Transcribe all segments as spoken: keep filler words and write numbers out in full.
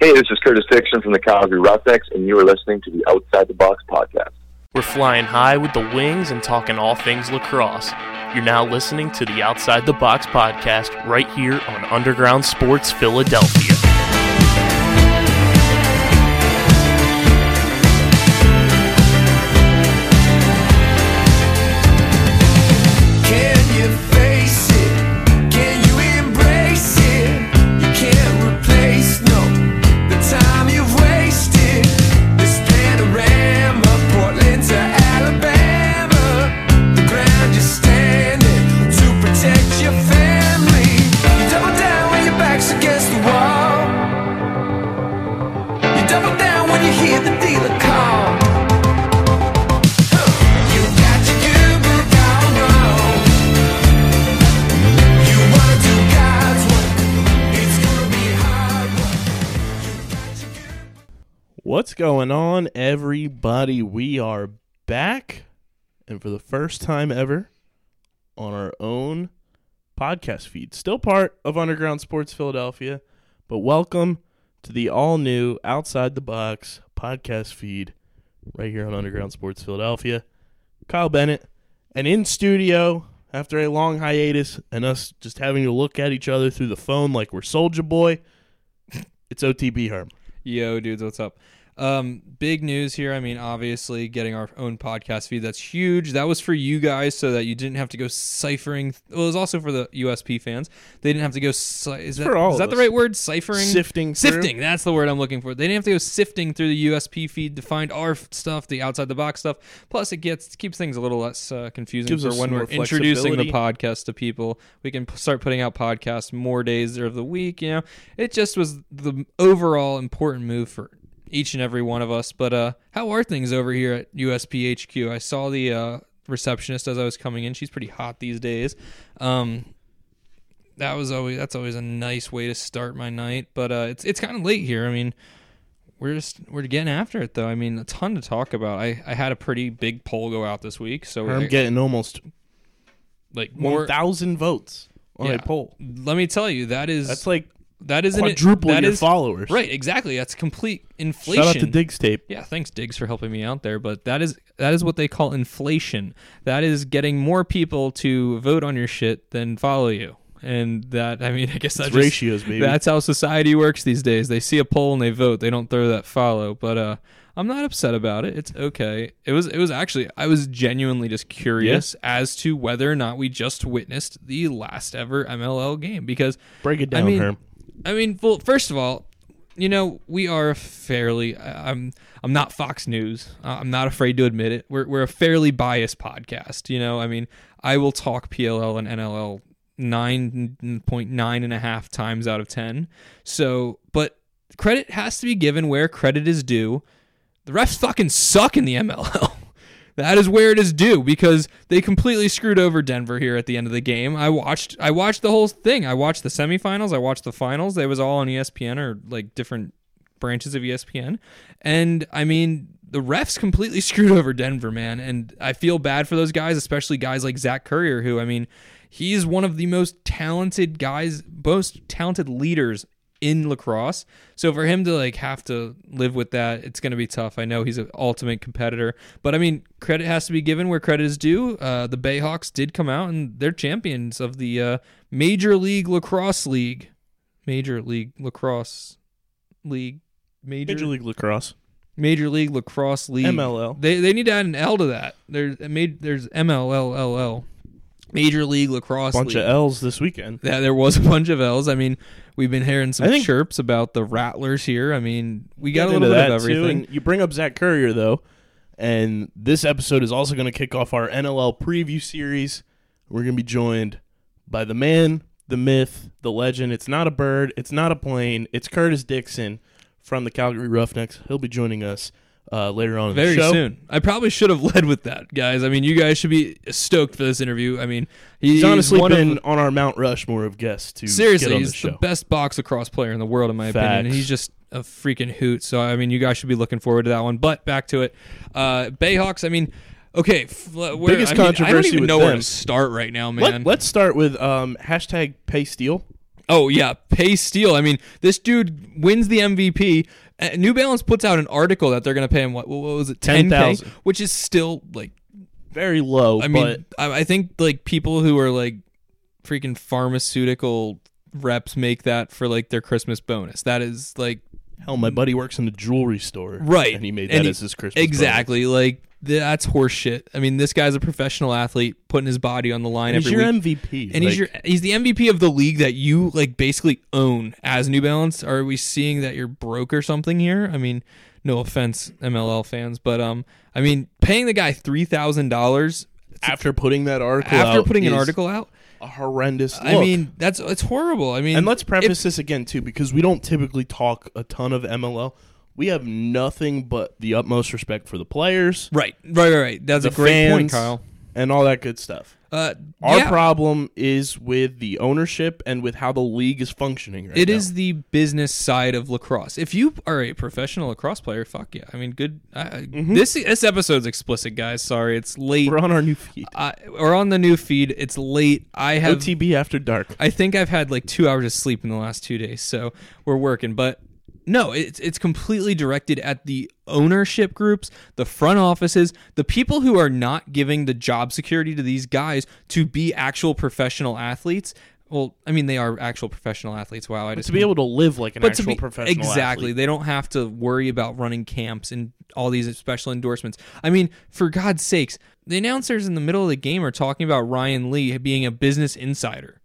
Hey, this is Curtis Dixon from the Calgary Roughnecks, and you are listening to the Outside the Box podcast. We're flying high with the wings and talking all things lacrosse. You're now listening to the Outside the Box podcast right here on Underground Sports Philadelphia. What's going on, everybody? We are back, and for the first time ever, on our own podcast feed. Still part of Underground Sports Philadelphia, but welcome to the all-new Outside the Box podcast feed right here on Underground Sports Philadelphia. Kyle Bennett, and in studio, after a long hiatus, and us just having to look at each other through the phone like we're Soulja Boy, it's O T B Herm. Yo, dudes, what's up? Um, big news here. I mean, obviously, getting our own podcast feed, that's huge. That was for you guys so that you didn't have to go ciphering. Well, it was also for the U S P fans. They didn't have to go, is that, for all is that the right word? Ciphering? Sifting through. Sifting, that's the word I'm looking for. They didn't have to go sifting through the U S P feed to find our stuff, the outside the box stuff. Plus, it gets keeps things a little less uh, confusing Gives for us when some we're more introducing the flexibility. podcast to people. We can p- start putting out podcasts more days of the week, you know. It just was the overall important move for each and every one of us. But uh, how are things over here at U S P H Q? I saw the uh, receptionist as I was coming in. She's pretty hot these days. Um, that was always that's always a nice way to start my night. But uh, it's it's kind of late here. I mean, we're just we're getting after it though. I mean, a ton to talk about. I, I had a pretty big poll go out this week, so I'm we're getting almost like more. one thousand votes on Yeah. a poll. Let me tell you, that is That's like that is an- quadruple that your is- followers. Right, exactly. That's complete inflation. Shout out to Diggs Tape. Yeah, thanks Diggs for helping me out there, but that is that is what they call inflation. That is getting more people to vote on your shit than follow you. And that, I mean, I guess that's It's ratios, baby. That's how society works these days. They see a poll and they vote. They don't throw that follow. But uh, I'm not upset about it. It's okay. It was it was actually I was genuinely just curious as to whether or not we just witnessed the last ever M L L game, because Break it down, I mean, Herm. I mean, well, first of all, you know, we are a fairly. I'm. I'm not Fox News. Uh, I'm not afraid to admit it. We're we're a fairly biased podcast. You know, I mean, I will talk P L L and N L L nine point nine and a half times out of ten. So, but credit has to be given where credit is due. The refs fucking suck in the M L L. That is where it is due, because they completely screwed over Denver here at the end of the game. I watched I watched the whole thing. I watched the semifinals. I watched the finals. It was all on E S P N or like different branches of E S P N. And I mean, the refs completely screwed over Denver, man. And I feel bad for those guys, especially guys like Zach Currier, who, I mean, he's one of the most talented guys, most talented leaders in lacrosse. So for him to like have to live with that, it's going to be tough. I know he's an ultimate competitor, but I mean, credit has to be given where credit is due. Uh, the Bayhawks did come out and they're champions of the uh, Major League Lacrosse League. Major League Lacrosse League. Major, Major League Lacrosse. Major League Lacrosse League. M L L. They they need to add an L to that. There's made there's M L L L L. Major League Lacrosse Bunch League. of L's this weekend. Yeah, there was a bunch of L's. I mean, we've been hearing some I think- chirps about the Rattlers here. I mean, we got Get a little into bit that, of everything. Too. And you bring up Zach Currier, though, and this episode is also going to kick off our N L L preview series. We're going to be joined by the man, the myth, the legend. It's not a bird. It's not a plane. It's Curtis Dixon from the Calgary Roughnecks. He'll be joining us uh, later on in Very the show. soon. I probably should have led with that, guys. I mean, you guys should be stoked for this interview. I mean, he, He's honestly one been of, on our Mount Rushmore of guests to seriously, get on he's the show. the best box lacrosse player in the world, in my opinion. And Facts. he's just a freaking hoot. So, I mean, you guys should be looking forward to that one. But back to it. Uh, Bayhawks, I mean, okay. F- where, Biggest I mean, I don't controversy even with know where them. to start right now, man. Let, let's start with um, hashtag pay steal. Oh, yeah. Pay Steele. I mean, this dude wins the M V P. Uh, New Balance puts out an article that they're going to pay him, what, what was it, ten thousand dollars? Which is still, like, very low. I mean, I, I think, like, people who are, like, freaking pharmaceutical reps make that for, like, their Christmas bonus. That is, like... Hell, my buddy works in a jewelry store. Right. And he made that and he, as his Christmas exactly. bonus. Like, that's horse shit. I mean, this guy's a professional athlete putting his body on the line and every he's your week. M V P. And like, he's your he's the M V P of the league that you, like, basically own as New Balance. Are we seeing that you're broke or something here? I mean, no offense, M L L fans, but um, I mean, paying the guy three thousand dollars after putting that article after out putting an is article out, a horrendous look. I mean, that's it's horrible. I mean, and let's preface if, this again too, because we don't typically talk a ton of M L L. We have nothing but the utmost respect for the players, right, right, right, right. That's the a great fans, point, Kyle, and all that good stuff. Uh, Our yeah. problem is with the ownership and with how the league is functioning right It now. is the business side of lacrosse. If you are a professional lacrosse player, fuck yeah. I mean, good. Uh, Mm-hmm. This this episode's explicit, guys. Sorry, it's late. We're on our new feed. Uh, we're on the new feed. It's late. I have. O T B after dark. I think I've had like two hours of sleep in the last two days, so we're working. But no, it's it's completely directed at the ownership groups, the front offices, the people who are not giving the job security to these guys to be actual professional athletes. Well, I mean, they are actual professional athletes. Wow, I But just to be able to live like an but actual to be, professional exactly, athlete. they don't have to worry about running camps and all these special endorsements. I mean, for God's sakes, the announcers in the middle of the game are talking about Ryan Lee being a business insider.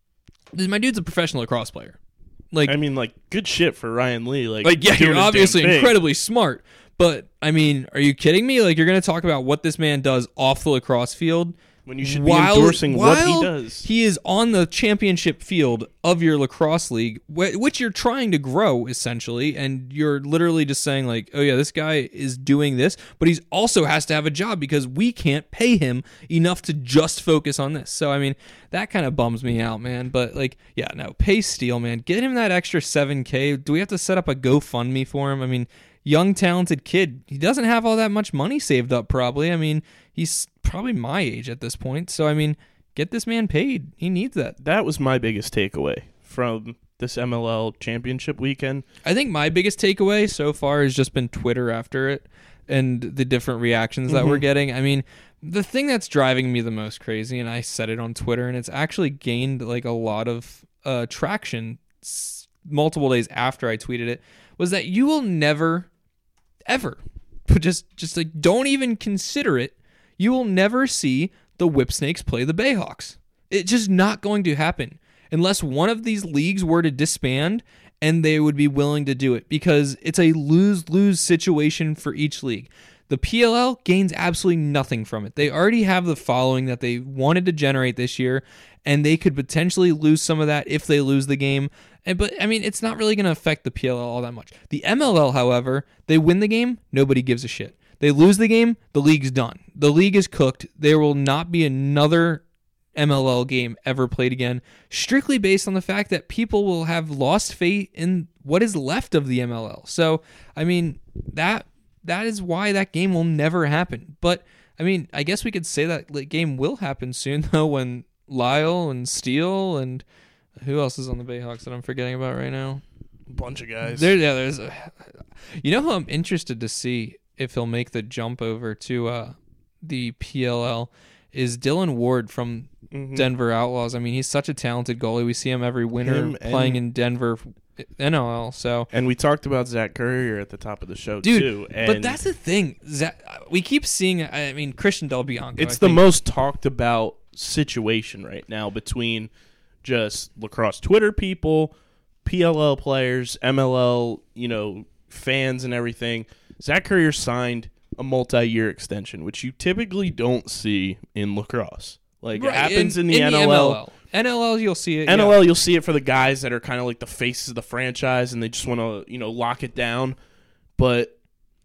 My dude's a professional lacrosse player. Like, I mean, like, good shit for Ryan Lee. Like, like yeah, doing you're his damn obviously thing. incredibly smart. But, I mean, are you kidding me? Like, you're going to talk about what this man does off the lacrosse field when you should while, be endorsing what while he does. He is on the championship field of your lacrosse league, wh- which you're trying to grow, essentially, and you're literally just saying, like, oh, yeah, this guy is doing this, but he also has to have a job because we can't pay him enough to just focus on this. So, I mean, that kind of bums me out, man. But, like, yeah, no, pay Steele, man. Get him that extra seven K. Do we have to set up a GoFundMe for him? I mean, young, talented kid. He doesn't have all that much money saved up, probably. I mean, he's probably my age at this point. So, I mean, get this man paid. He needs that. That was my biggest takeaway from this M L L championship weekend. I think my biggest takeaway so far has just been Twitter after it and the different reactions that Mm-hmm. we're getting. I mean, the thing that's driving me the most crazy, and I said it on Twitter, and it's actually gained like a lot of uh, traction s- multiple days after I tweeted it, was that you will never, ever, but just just like don't even consider it. You will never see the Whipsnakes play the Bayhawks. It's just not going to happen unless one of these leagues were to disband and they would be willing to do it because it's a lose-lose situation for each league. The P L L gains absolutely nothing from it. They already have the following that they wanted to generate this year, and they could potentially lose some of that if they lose the game. And, but, I mean, it's not really going to affect the P L L all that much. The M L L, however, they win the game, nobody gives a shit. They lose the game, the league's done. The league is cooked. There will not be another M L L game ever played again, strictly based on the fact that people will have lost faith in what is left of the M L L. So, I mean, that that is why that game will never happen. But, I mean, I guess we could say that game will happen soon, though, when Lyle and Steele and who else is on the Bayhawks that I'm forgetting about right now? Bunch of guys. There, yeah, there's a, you know who I'm interested to see if he'll make the jump over to uh, the P L L is Dylan Ward from Mhm. Denver Outlaws. I mean, he's such a talented goalie. We see him every winter Him playing and- in Denver N O L. So, And we talked about Zach Courier at the top of the show, dude, too. And but that's the thing. Zach, we keep seeing. I mean, Christian Del Bianco. it's I the think- most talked about situation right now between just lacrosse Twitter people, P L L players, M L L, you know, fans and everything. Zach Courier signed a multi-year extension, which you typically don't see in lacrosse. Like, Right, it happens in, the, in N L L. M L L. N L L, you'll see it. N L yeah. L, you'll see it for the guys that are kind of like the faces of the franchise and they just want to, you know, lock it down. But,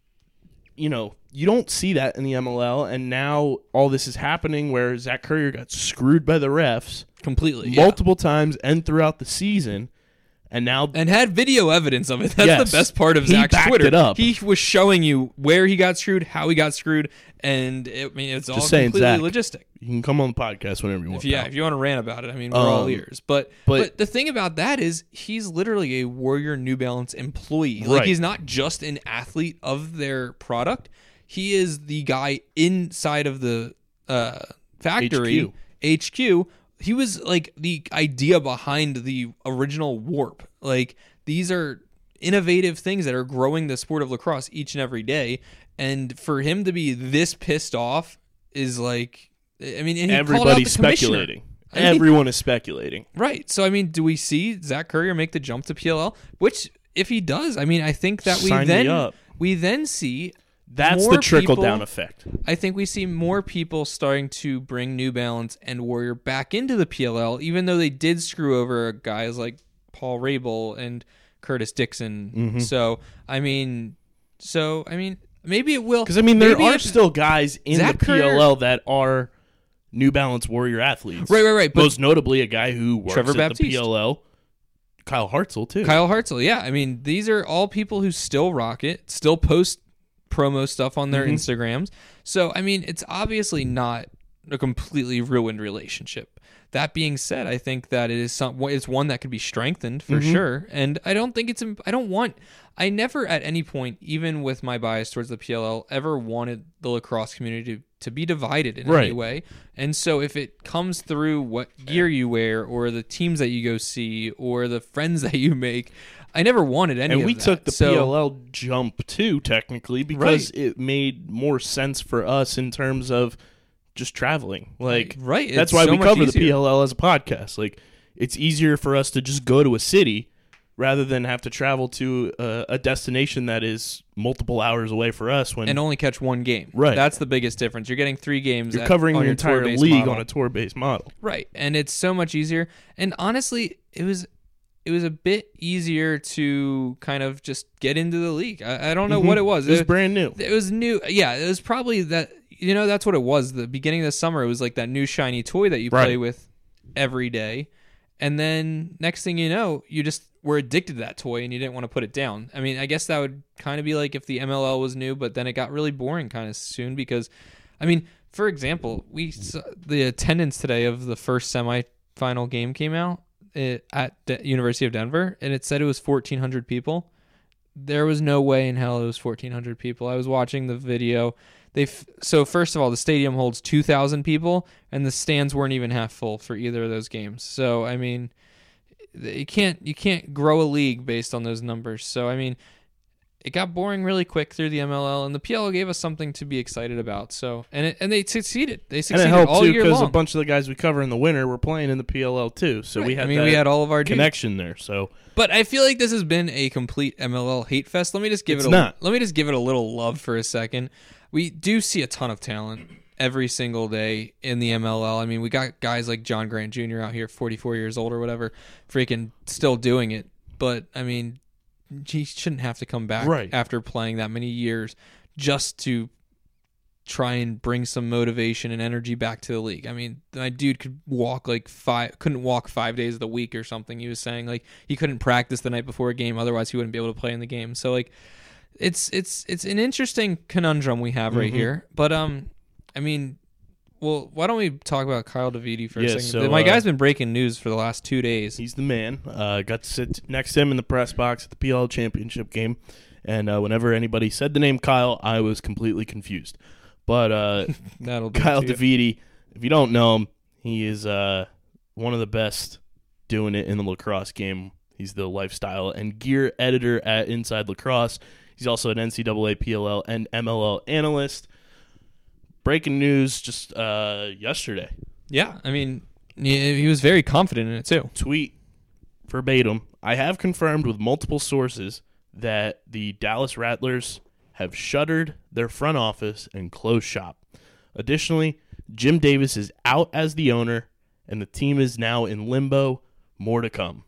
you know, you don't see that in the M L L. And now all this is happening where Zach Courier got screwed by the refs completely yeah. multiple times and throughout the season. And now and had video evidence of it. That's Yes. the best part of He Zach's backed Twitter. it up. He was showing you where he got screwed, how he got screwed, and it, I mean it's all saying, completely Zach, logistic. you can come on the podcast whenever you want. If, yeah, pal. if you want to rant about it, I mean we're all Um, ears. But, but- but the thing about that is he's literally a Warrior New Balance employee. Right. Like he's not just an athlete of their product. He is the guy inside of the uh, factory H Q. H Q. He was like the idea behind the original Warp. Like these are innovative things that are growing the sport of lacrosse each and every day. And for him to be this pissed off is like, I mean, and he called out Everybody's the commissioner. speculating. I mean- Everyone is speculating. Right. So, I mean, do we see Zach Courier make the jump to P L L? Which, if he does, I mean, I think that we Sign me then up. we then see That's more the trickle people- down effect. I think we see more people starting to bring New Balance and Warrior back into the P L L, even though they did screw over guys like Paul Rabel and Curtis Dixon. Mm-hmm. So, I mean, so I mean, maybe it will. Because I mean, there maybe are if- still guys in Zach the P L L Courier- that are New Balance Warrior athletes. Right, right, right, but- Most notably, a guy who works Trevor at Baptiste. the P L L, Kyle Hartzell too. Kyle Hartzell, yeah. I mean, these are all people who still rock it, still post promo stuff on their Mhm. Instagrams. So, I mean, it's obviously not a completely ruined relationship. That being said, I think that it is some it's one that could be strengthened for Mhm. sure. And I don't think it's I don't want I never at any point, even with my bias towards the P L L, ever wanted the lacrosse community to, to be divided in any Right. way. And so if it comes through what gear you wear or the teams that you go see or the friends that you make, I never wanted any and of we that. took the So- P L L jump too, technically, because it made more sense for us in terms of just traveling. Like, Right, that's it's why so we much cover the easier. P L L as a podcast. Like, it's easier for us to just go to a city rather than have to travel to a, a destination that is multiple hours away for us. When and only catch one game. Right. That's the biggest difference. You're getting three games. you're at- covering on the your entire tour-based league model. on a tour-based model. Right, and it's so much easier. And honestly, it was it was a bit easier to kind of just get into the league. I, I don't know Mhm. what it was. It was brand new. It was new. Yeah, it was probably that. You know, that's what it was. The beginning of the summer, it was like that new shiny toy that you Right. play with every day. And then next thing you know, you just were addicted to that toy and you didn't want to put it down. I mean, I guess that would kind of be like if the M L L was new, but then it got really boring kind of soon because, I mean, for example, we saw the attendance today of the first semifinal game came out eh, at the University of Denver, and it said it was fourteen hundred people. There was no way in hell it was fourteen hundred people. I was watching the video. They f- so first of all, the stadium holds two thousand people, and the stands weren't even half full for either of those games. So I mean, you can't you can't grow a league based on those numbers. So I mean, it got boring really quick through the M L L, and the P L L gave us something to be excited about. So and it, and they succeeded. They And succeeded it helped all too year because a long. bunch of the guys we cover in the winter were playing in the P L L too. So we Right. had I mean, that we had all of our dudes. connection there. So But I feel like this has been a complete M L L hate fest. Let me just give It's it a not. let me just give it a little love for a second. We do see a ton of talent every single day in the M L L. I mean, we got guys like John Grant Junior out here, forty-four years old or whatever, freaking still doing it. But I mean, he shouldn't have to come back Right. after playing that many years just to try and bring some motivation and energy back to the league. I mean, my dude could walk like five, couldn't walk five days of the week or something. He was saying like he couldn't practice the night before a game, otherwise he wouldn't be able to play in the game. So like, it's it's it's an interesting conundrum we have right Mhm. here. But um, I mean, well, why don't we talk about Kyle Davidi for a Yeah, second? so, my uh, guy's been breaking news for the last two days. he's the man. Uh, got to sit next to him in the press box at the P L L championship game. And uh, whenever anybody said the name Kyle, I was completely confused. But uh, That'll do Kyle it to you. Davidi, if you don't know him, he is uh, one of the best doing it in the lacrosse game. He's the lifestyle and gear editor at Inside Lacrosse. He's also an N C double A, P L L, and M L L analyst. Breaking news just uh, yesterday. Yeah, I mean, he he was very confident in it too. Tweet verbatim. I have confirmed with multiple sources that the Dallas Rattlers have shuttered their front office and closed shop. Additionally, Jim Davis is out as the owner, and the team is now in limbo. More to come.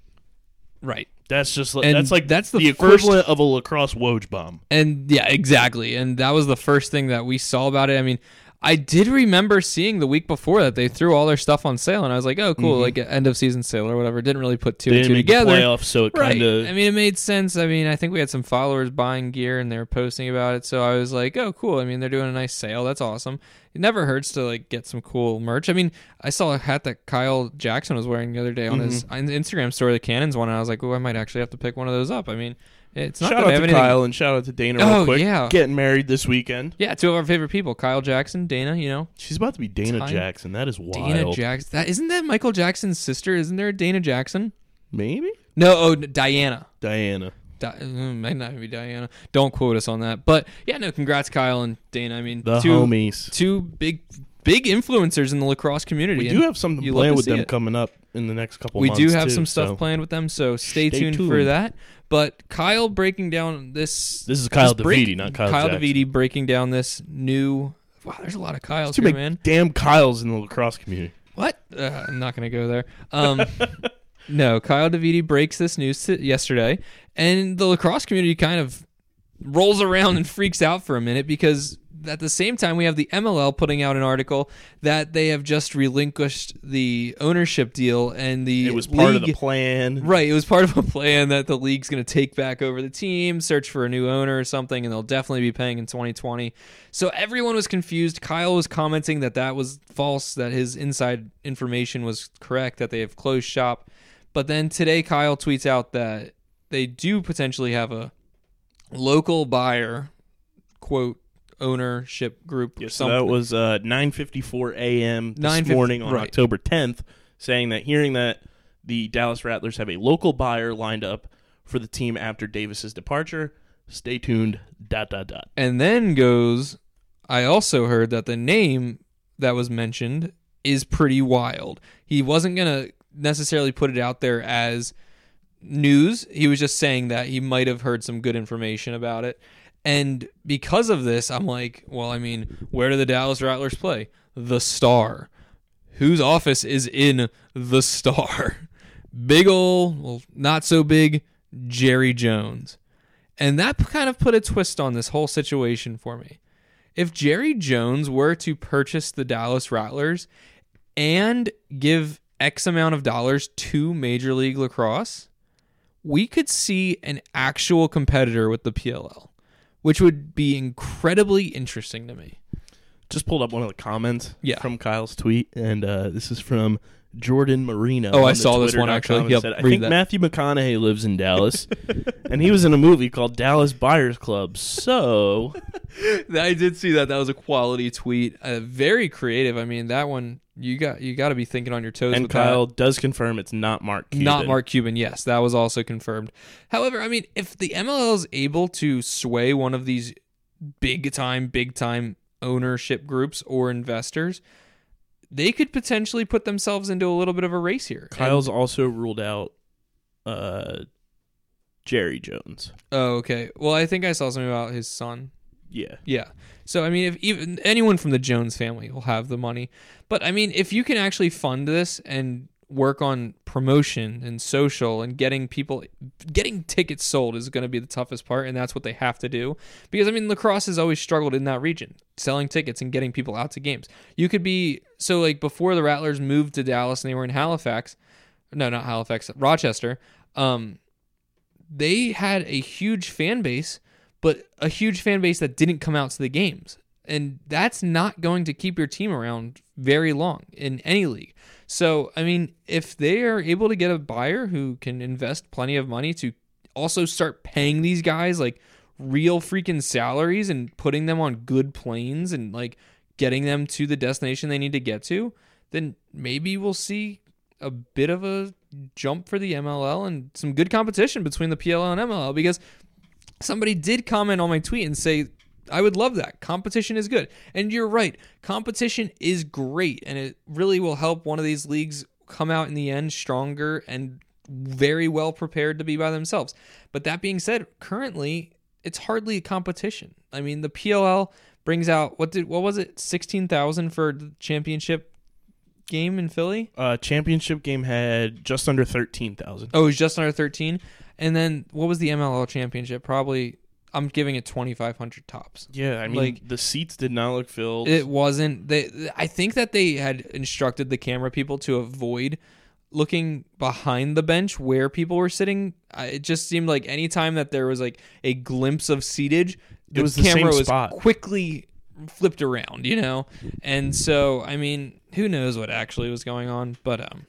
Right. That's just And that's like that's the the first- equivalent of a lacrosse Woj bomb. And yeah, exactly. And that was the first thing that we saw about it. I mean, I did remember seeing the week before that they threw all their stuff on sale, and I was like, "Oh, cool!" Mm-hmm. Like an end of season sale or whatever. Didn't really put two They and didn't two make together. the playoffs, so it Right. kind of. I mean, it made sense. I mean, I think we had some followers buying gear and they were posting about it, so I was like, "Oh, cool!" I mean, they're doing a nice sale. That's awesome. It never hurts to like get some cool merch. I mean, I saw a hat that Kyle Jackson was wearing the other day on Mm-hmm. his on the Instagram story, the Cannons one, and I was like, "Oh, I might actually have to pick one of those up." I mean, it's not Shout that out I have to anything. Kyle and shout out to Dana real Oh, quick. yeah. Getting married this weekend. Yeah, two of our favorite people, Kyle Jackson, Dana. You know, She's about to be Dana Time- Jackson. That is wild. Dana Jackson. That isn't that Michael Jackson's sister? Isn't there a Dana Jackson? Maybe? No, oh Diana. Diana. Di- uh, might not be Diana. Don't quote us on that. But yeah, no, congrats, Kyle and Dana. I mean, The two homies. two big big influencers in the lacrosse community. We and do have something you love planned to with see them it. coming up in the next couple We months. do have too, some stuff so. planned with them, so stay, Stay tuned, for tuned. that. But Kyle breaking down this. This is Kyle this break- DeViti, not Kyle Kyle Jackson. DeViti breaking down this new. Wow, there's a lot of Kyles Too here, many man. damn Kyles in the lacrosse community. What? Uh, I'm not going to go there. Um, no, Kyle DeViti breaks this news t- yesterday, and the lacrosse community kind of rolls around and freaks out for a minute because at the same time we have the M L L putting out an article that they have just relinquished the ownership deal and the It was part of the league- plan. Right, it was part of a plan that the league's going to take back over the team, search for a new owner or something, and they'll definitely be paying in twenty twenty. So everyone was confused. Kyle was commenting that that was false, that his inside information was correct, that they have closed shop. But then today Kyle tweets out that they do potentially have a local buyer, quote, ownership group. Yeah, so something. that was uh, nine fifty-four a.m. this nine fifty morning on right. October tenth, saying that hearing that the Dallas Rattlers have a local buyer lined up for the team after Davis's departure. Stay tuned. Dot dot dot. And then goes, I also heard that the name that was mentioned is pretty wild. He wasn't going to necessarily put it out there as news. He was just saying that he might have heard some good information about it. And because of this, I'm like, well, I mean, where do the Dallas Rattlers play? The Star. Whose office is in the Star? Big ol', well, not so big, Jerry Jones. And that kind of put a twist on this whole situation for me. If Jerry Jones were to purchase the Dallas Rattlers and give X amount of dollars to Major League Lacrosse, we could see an actual competitor with the P L L, which would be incredibly interesting to me. Just pulled up one of the comments Yeah. from Kyle's tweet, and uh, this is from Jordan Marino. Oh, I on the saw this Twitter one, dot com, actually. and Yep, said, I read think that. Matthew McConaughey lives in Dallas, and he was in a movie called Dallas Buyers Club. So, I did see that. That was a quality tweet. Uh, very creative. I mean, that one, you got you got to be thinking on your toes and with Kyle that. does confirm it's not Mark Cuban. Not Mark Cuban, yes. That was also confirmed. However, I mean, if the M L L is able to sway one of these big-time, big-time ownership groups or investors, they could potentially put themselves into a little bit of a race here. Kyle's And- also ruled out uh, Jerry Jones. oh, okay. Well, I think I saw something about his son. Yeah. Yeah. So, I mean, if even anyone from the Jones family will have the money. But, I mean, if you can actually fund this and work on promotion and social and getting people, getting tickets sold is going to be the toughest part, and that's what they have to do. Because, I mean, lacrosse has always struggled in that region, selling tickets and getting people out to games. You could be, so like before the Rattlers moved to Dallas and they were in Halifax, no, not Halifax, Rochester, um, they had a huge fan base, but a huge fan base that didn't come out to the games. And that's not going to keep your team around very long in any league. So, I mean, if they are able to get a buyer who can invest plenty of money to also start paying these guys like real freaking salaries and putting them on good planes and like getting them to the destination they need to get to, then maybe we'll see a bit of a jump for the M L L and some good competition between the P L L and M L L, because somebody did comment on my tweet and say, I would love that. Competition is good. And you're right. Competition is great, and it really will help one of these leagues come out in the end stronger and very well prepared to be by themselves. But that being said, currently, it's hardly a competition. I mean, the P L L brings out, what did what was it, sixteen thousand for the championship game in Philly? Uh, championship game had just under thirteen thousand. Oh, it was just under thirteen. And then what was the M L L championship? Probably I'm giving it twenty-five hundred tops. Yeah, I mean, Like, the seats did not look filled. It wasn't. They. I think that they had instructed the camera people to avoid looking behind the bench where people were sitting. I- It just seemed like anytime that there was like a glimpse of seatage, the It was the camera same was spot. quickly flipped around, you know? And so, I mean, who knows what actually was going on, but um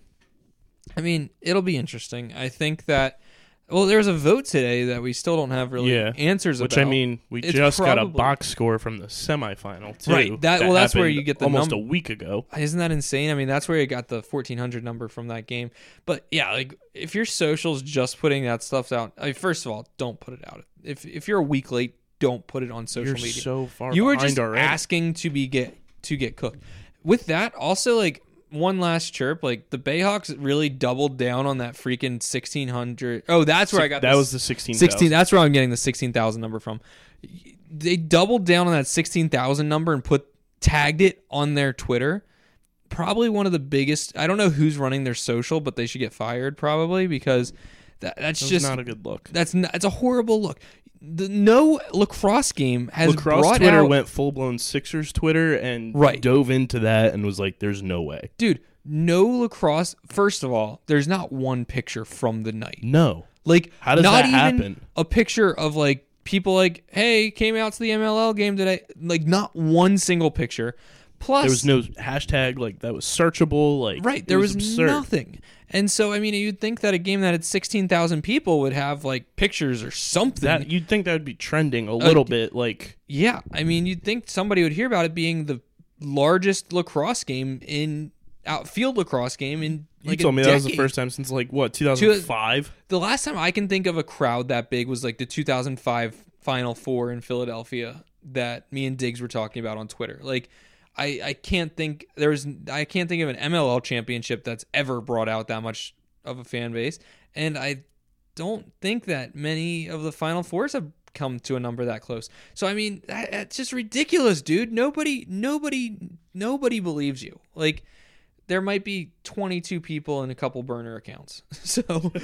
I mean, it'll be interesting. I think that well, there was a vote today that we still don't have really Yeah, answers Which, about. I mean, we It's just got a probably- box score from the semifinal, too. Right, that- well, that's where happened you get the almost num- a week ago. Isn't that insane? I mean, that's where you got the fourteen hundred number from that game. But yeah, like if your socials just putting that stuff out, I mean, first of all, don't put it out. If if you're a week late, don't put it on social You're media. so far You were behind just already. asking to be get to get cooked. With that, also like one last chirp, like the Bayhawks really doubled down on that freaking sixteen hundred. Oh, that's where I got That this- was the sixteen. sixteen. That's where I'm getting the sixteen thousand number from. They doubled down on that sixteen thousand number and put tagged it on their Twitter. Probably one of the biggest. I don't know who's running their social, but they should get fired probably because that, that's That's just not a good look. that's not, it's a horrible look. The no lacrosse game has Lacrosse brought Twitter out, went full-blown Sixers Twitter and Right. dove into that and was like, there's no way. dude. No lacrosse. First of all, there's not one picture from the night. No. Like, How does not that even happen? a picture of like people like, hey, came out to the M L L game today. Like, not one single picture. Plus, There was no hashtag like that was searchable. Like right. it There was, absurd. nothing. And so, I mean, you'd think that a game that had sixteen thousand people would have like pictures or something. That you'd think that would be trending a little bit. Like yeah. I mean, you'd think somebody would hear about it being the largest lacrosse game in outfield lacrosse game in you like told a me that was the decade. first time since like what two thousand five. The last time I can think of a crowd that big was like the two thousand five Final Four in Philadelphia that me and Diggs were talking about on Twitter. Like, I, I can't think there's I can't think of an M L L championship that's ever brought out that much of a fan base, and I don't think that many of the Final Fours have come to a number that close. So I mean, that, that's just ridiculous, dude. Nobody, nobody, nobody believes you. Like, there might be twenty-two people and a couple burner accounts. So.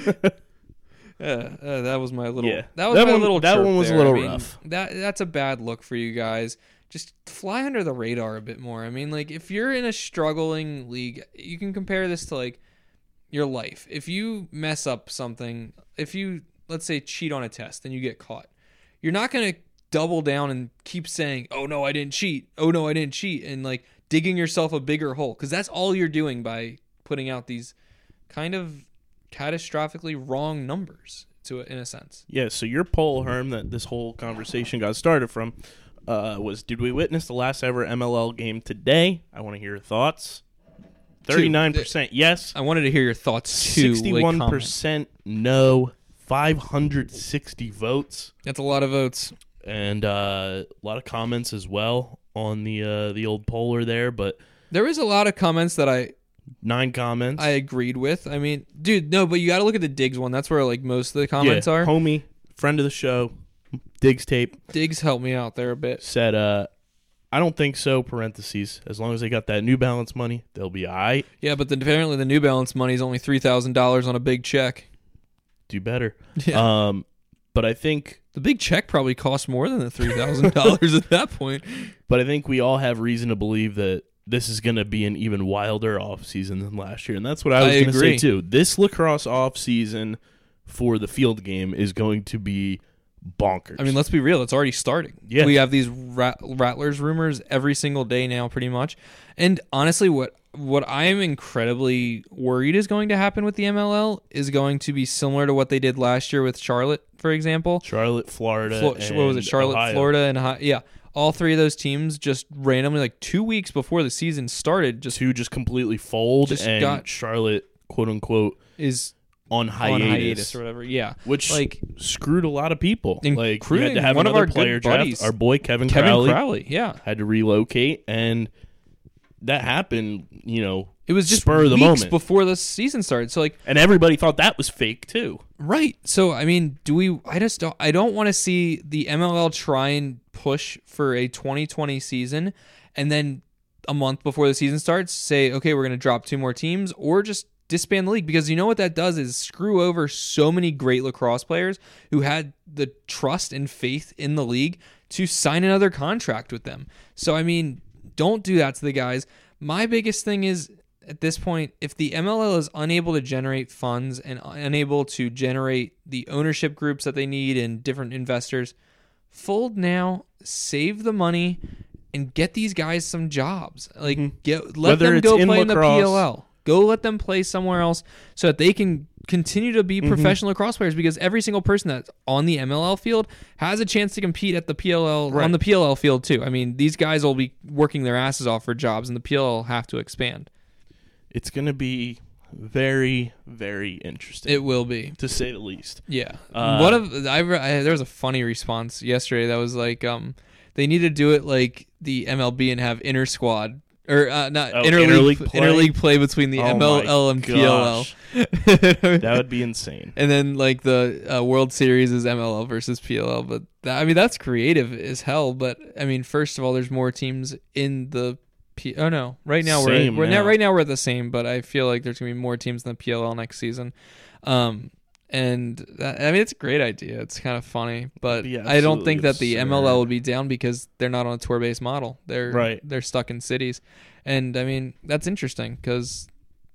Yeah, uh, that was my little. Yeah. That was That my one- little. that chirp one was a there. little I mean, rough. That that's a bad look for you guys. Just fly under the radar a bit more. I mean, like if you're in a struggling league, you can compare this to like your life. If you mess up something, if you let's say cheat on a test and you get caught, you're not gonna double down and keep saying, "Oh no, I didn't cheat. Oh no, I didn't cheat," and like digging yourself a bigger hole because that's all you're doing by putting out these kind of catastrophically wrong numbers to it in a sense. Yeah, so your poll, Herm, that this whole conversation got started from uh, was, did we witness the last ever M L L game today? I want to hear your thoughts. thirty-nine percent yes, I wanted to hear your thoughts too. like, sixty-one comment. percent no, five hundred sixty votes, That's a lot of votes. and uh, a lot of comments as well on the uh, the old poller there, but There was a lot of comments that I nine comments. I agreed with. I mean, dude, no, but you got to look at the Diggs one. That's where like most of the comments yeah, are. homie, friend of the show, Diggs Tape, Diggs helped me out there a bit. said, uh, I don't think so, parentheses. As long as they got that New Balance money, they'll be all right. Yeah, but the, apparently the New Balance money is only three thousand dollars on a big check. Do better. Yeah. Um, but I think The big check probably costs more than the three thousand dollars at that point. but I think we all have reason to believe that this is going to be an even wilder offseason than last year. And that's what I was I going to say, agree. too. This lacrosse offseason for the field game is going to be bonkers. I mean, let's be real. It's already starting. Yeah. We have these rat- Rattlers rumors every single day now, pretty much. And honestly, what what I am incredibly worried is going to happen with the M L L is going to be similar to what they did last year with Charlotte, for example. Charlotte, Florida, Flo- and what was it? Charlotte, Ohio. Florida, and Ohio. Yeah. All three of those teams just randomly, like two weeks before the season started, just Two just completely fold, Just and got- Charlotte, quote unquote, is on hiatus, on hiatus or whatever. Yeah. which like screwed a lot of people. Like you had including to have one of another our good player draft. buddies, Our boy Kevin, Kevin Crowley, Crowley. Yeah. had to relocate, and that happened. You know, It was just spur of the weeks moment, before the season started. So like and everybody thought that was fake too. Right. So I mean, do we I just don't I don't want to see the M L L try and push for a twenty twenty season and then a month before the season starts say, "Okay, we're going to drop two more teams," or just disband the league, because you know what that does is screw over so many great lacrosse players who had the trust and faith in the league to sign another contract with them. So, I mean, don't do that to the guys. My biggest thing is, at this point, if the M L L is unable to generate funds and unable to generate the ownership groups that they need and different investors, fold now, save the money, and get these guys some jobs. Like, Mm-hmm. get let Whether them it's go in play in the P lacrosse- L L. Go let them play somewhere else so that they can continue to be Mm-hmm. professional lacrosse players, because every single person that's on the M L L field has a chance to compete at the P L L Right. on the P L L field too. I mean, these guys will be working their asses off for jobs, and the P L L will have to expand. It's going to be very, very interesting, It will be. to say the least. Yeah. Uh, what if I, I there was a funny response yesterday that was like, um, they need to do it like the M L B and have inter squad or uh, not Oh, interleague interleague play? interleague play between the Oh M L L my and P L L. gosh. That would be insane. And then like the uh, World Series is M L L versus P L L, but that, I mean that's creative as hell. But I mean, first of all, there's more teams in the P. Oh no, right now Same we're we're now. now right now we're at the same, but I feel like there's gonna be more teams in the P L L next season. Um, and that, I mean it's a great idea. It's kind of funny, but It'd be I don't think that absolutely the M L L absurd. would be down because they're not on a tour based model. They're Right. They're stuck in cities, and I mean that's interesting because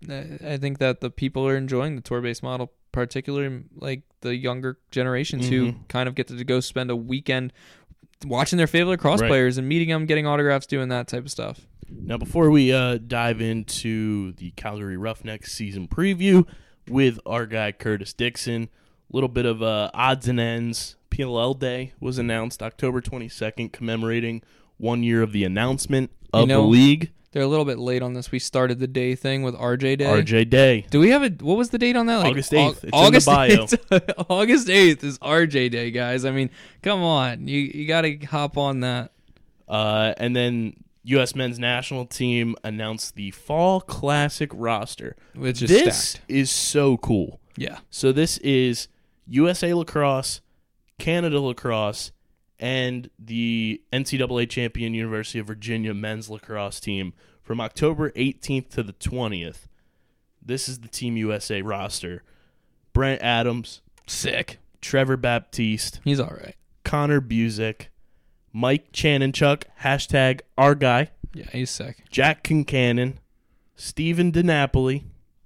I think that the people are enjoying the tour based model, particularly like the younger generations who Mhm. kind of get to go spend a weekend watching their favorite lacrosse Right. players and meeting them, getting autographs, doing that type of stuff. Now, before we uh, dive into the Calgary Roughnecks season preview with our guy Curtis Dixon, a little bit of uh, odds and ends. P L L Day was announced October twenty-second, commemorating one year of the announcement of You know, the league. They're a little bit late on this. We started the day thing with R J Day. R J Day. Do we have a what was the date on that? Like August eighth. Au- It's August in the eighth. August eighth is R J Day, guys. I mean, come on. You you got to hop on that. Uh, and then U S men's national team announced the Fall Classic roster. Which is This stacked. is so cool. Yeah. So this is U S A Lacrosse, Canada Lacrosse, and the N C double A champion University of Virginia men's lacrosse team from October eighteenth to the twentieth. This is the Team U S A roster. Brent Adams, Sick. Trevor Baptiste, He's all right. Connor Busick, Mike Chanenchuk, hashtag our guy, Yeah, he's sick. Jack Kincannon, Stephen DiNapoli,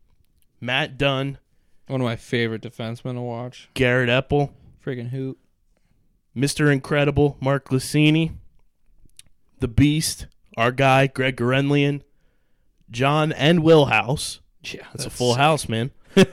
Matt Dunn, One of my favorite defensemen to watch. Garrett Epple, Friggin' hoot. Mister Incredible, Mark Lucini, The Beast, our guy, Greg Gorenlian, John and Will House. Yeah, That's, a full house, man.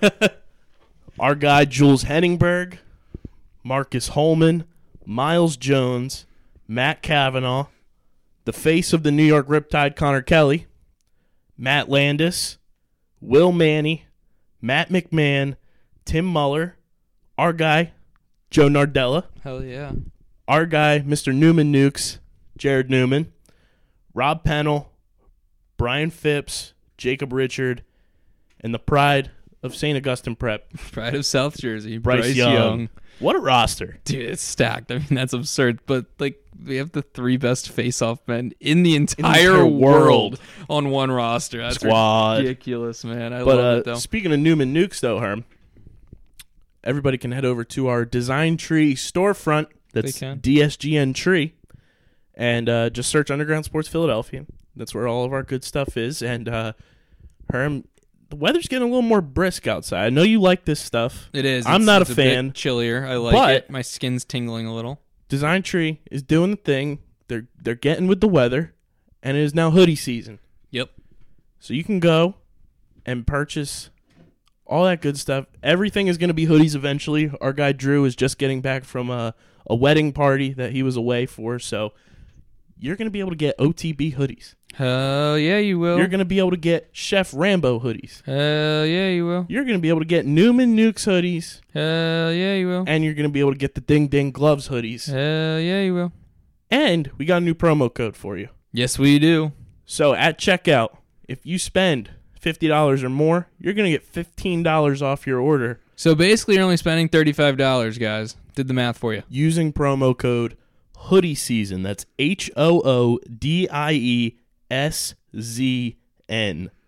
Our guy, Jules Henningberg, Marcus Holman, Miles Jones, Matt Kavanaugh, the face of the New York Riptide, Connor Kelly, Matt Landis, Will Manny, Matt McMahon, Tim Muller, our guy, Joe Nardella, Hell yeah. our guy, Mister Newman Nukes, Jared Newman, Rob Pennell, Brian Phipps, Jacob Richard, and the pride of Saint Augustine Prep, Pride of South Jersey. Bryce, Bryce, Young. Young. What a roster. Dude, it's stacked. I mean, that's absurd. But, like, we have the three best face-off men in the entire, entire world. world. on one roster. That's Squad. ridiculous, man. I But love uh, it, though. speaking of Newman Nukes, though, Herm, everybody can head over to our Design Tree storefront. That's They can. D S G N Tree. And uh, just search Underground Sports Philadelphia. That's where all of our good stuff is. And, uh, Herm, the weather's getting a little more brisk outside. I know you like this stuff. It is. I'm It's- not it's a bit fan. chillier. I like But- it. My skin's tingling a little. Design Tree is doing the thing. They're they're getting with the weather, and it is now hoodie season. Yep. So you can go and purchase all that good stuff. Everything is going to be hoodies eventually. Our guy Drew is just getting back from a, a wedding party that he was away for, so you're going to be able to get O T B hoodies. Hell yeah, you will. You're going to be able to get Chef Rambo hoodies. Hell yeah, you will. You're going to be able to get Newman Nukes hoodies, Hell yeah, you will. and you're going to be able to get the Ding Ding Gloves hoodies. Hell yeah, you will. And we got a new promo code for you. Yes, we do. So at checkout, if you spend fifty dollars or more, you're going to get fifteen dollars off your order So basically, you're only spending thirty-five dollars, guys. Did the math for you. using promo code Hoodie Season. That's H O O D I E S Z N.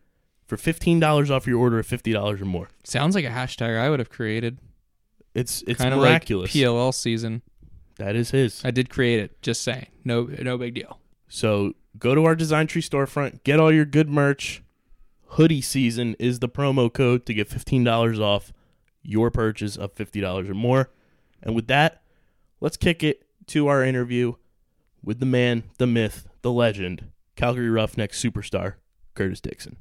for fifteen dollars off your order of fifty dollars or more. Sounds like a hashtag I would have created. It's it's kind of miraculous. Like P L L season. That is his. I did create it. Just saying. No, no big deal. So go to our Design Tree storefront, get all your good merch. Hoodie season is the promo code to get fifteen dollars off your purchase of fifty dollars or more. And with that, let's kick it to our interview with the man, the myth, the legend, Calgary Roughnecks superstar, Curtis Dixon.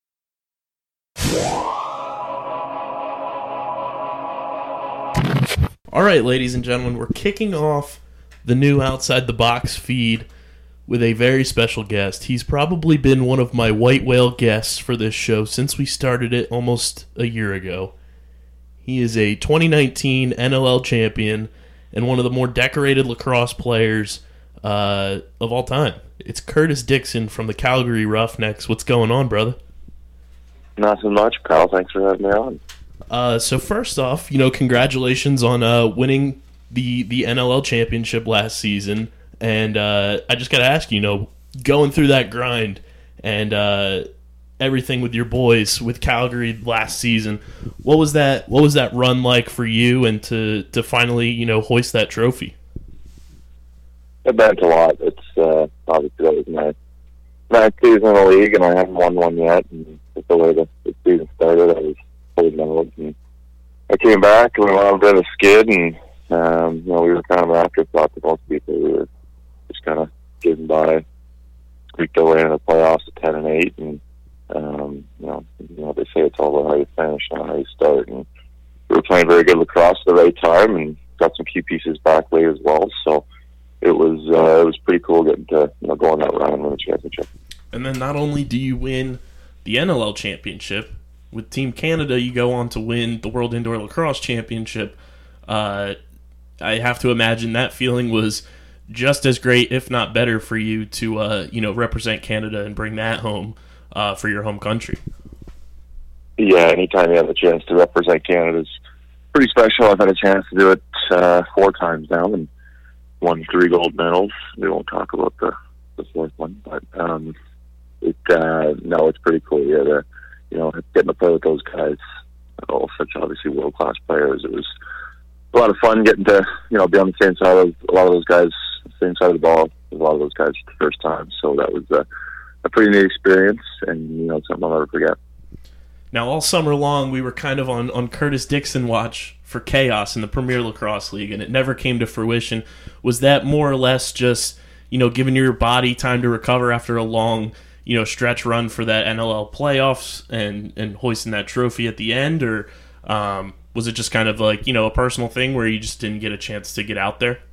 All right, ladies and gentlemen, we're kicking off the new Outside the Box feed with a very special guest. He's probably been one of my white whale guests for this show since we started it almost a year ago. He is a twenty nineteen N L L champion and one of the more decorated lacrosse players uh, of all time. It's Curtis Dixon from the Calgary Roughnecks. What's going on, brother? Not so much, pal. Thanks for having me on. Uh, so first off, you know, congratulations on uh, winning the, the N L L championship last season. And uh, I just got to ask you, you know, going through that grind and uh, everything with your boys with Calgary last season, what was that? What was that run like for you, and to, to finally, you know, hoist that trophy? It meant a lot. It's uh, obviously that was my ninth season in the league, and I haven't won one yet. And just the way the, the season started, I was fully nervous. And I came back and we went on a bit of a skid, and um, you know, we were kind of an afterthought to most people. We were just kind of getting by, squeaked our way into the playoffs at ten and eight, and um, you know, you know, they say it's all about how you finish, not how you start. And we were playing very good lacrosse at the right time, and got some key pieces back late as well. So it was uh, it was pretty cool getting to, you know, go on that run and win the championship. And then not only do you win the N L L championship with Team Canada, you go on to win the World Indoor Lacrosse Championship. Uh, I have to imagine that feeling was just as great, if not better, for you to uh, you know, represent Canada and bring that home uh, for your home country. Yeah, anytime you have a chance to represent Canada is pretty special. I've had a chance to do it uh, four times now and won three gold medals. We won't talk about the, the fourth one, but um, it uh, no, it's pretty cool. Yeah, the, you know, getting to play with those guys, all such obviously world class players. It was a lot of fun getting to, you know, be on the same side of a lot of those guys, same side of the ball with a lot of those guys for the first time. So that was a, a pretty neat experience, and you know, something I'll never forget. Now, all summer long, we were kind of on, on Curtis Dixon watch for chaos in the Premier Lacrosse League, and it never came to fruition. Was that more or less just, you know, giving your body time to recover after a long, you know, stretch run for that N L L playoffs and, and hoisting that trophy at the end, or um, was it just kind of like, you know, a personal thing where you just didn't get a chance to get out there?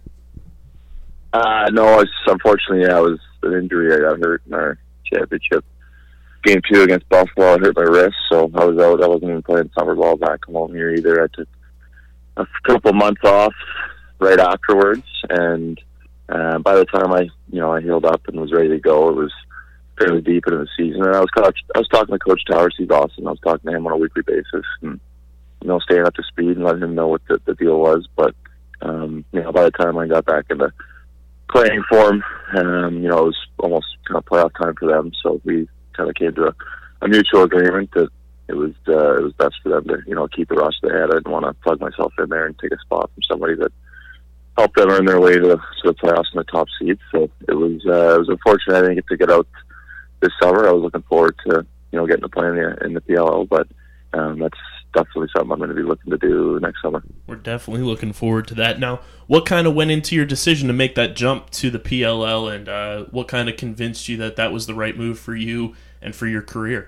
Uh, no, it's, unfortunately, yeah, it was an injury. I got hurt in our championship game two against Buffalo. I hurt my wrist, so I was out. I wasn't even playing summer ball back home here either. I took a couple months off right afterwards, and uh, by the time I, you know, I healed up and was ready to go, it was fairly deep into the season. And I was coach, I was talking to Coach Towers, he's awesome. I was talking to him on a weekly basis, and you know, staying up to speed and letting him know what the, the deal was. But um, you know, by the time I got back into playing form, um, you know, it was almost kind of playoff time for them. So we kind of came to a, a mutual agreement that it was uh, it was best for them to, you know, keep the roster they had. I didn't want to plug myself in there and take a spot from somebody that helped them earn their way to, to the playoffs and the top seed. So it was uh, it was unfortunate I didn't get to get out this summer. I was looking forward to, you know, getting to play in the, in the P L L, but um, that's definitely something I'm going to be looking to do next summer. We're definitely looking forward to that. Now, what kind of went into your decision to make that jump to the P L L, and uh, what kind of convinced you that that was the right move for you and for your career?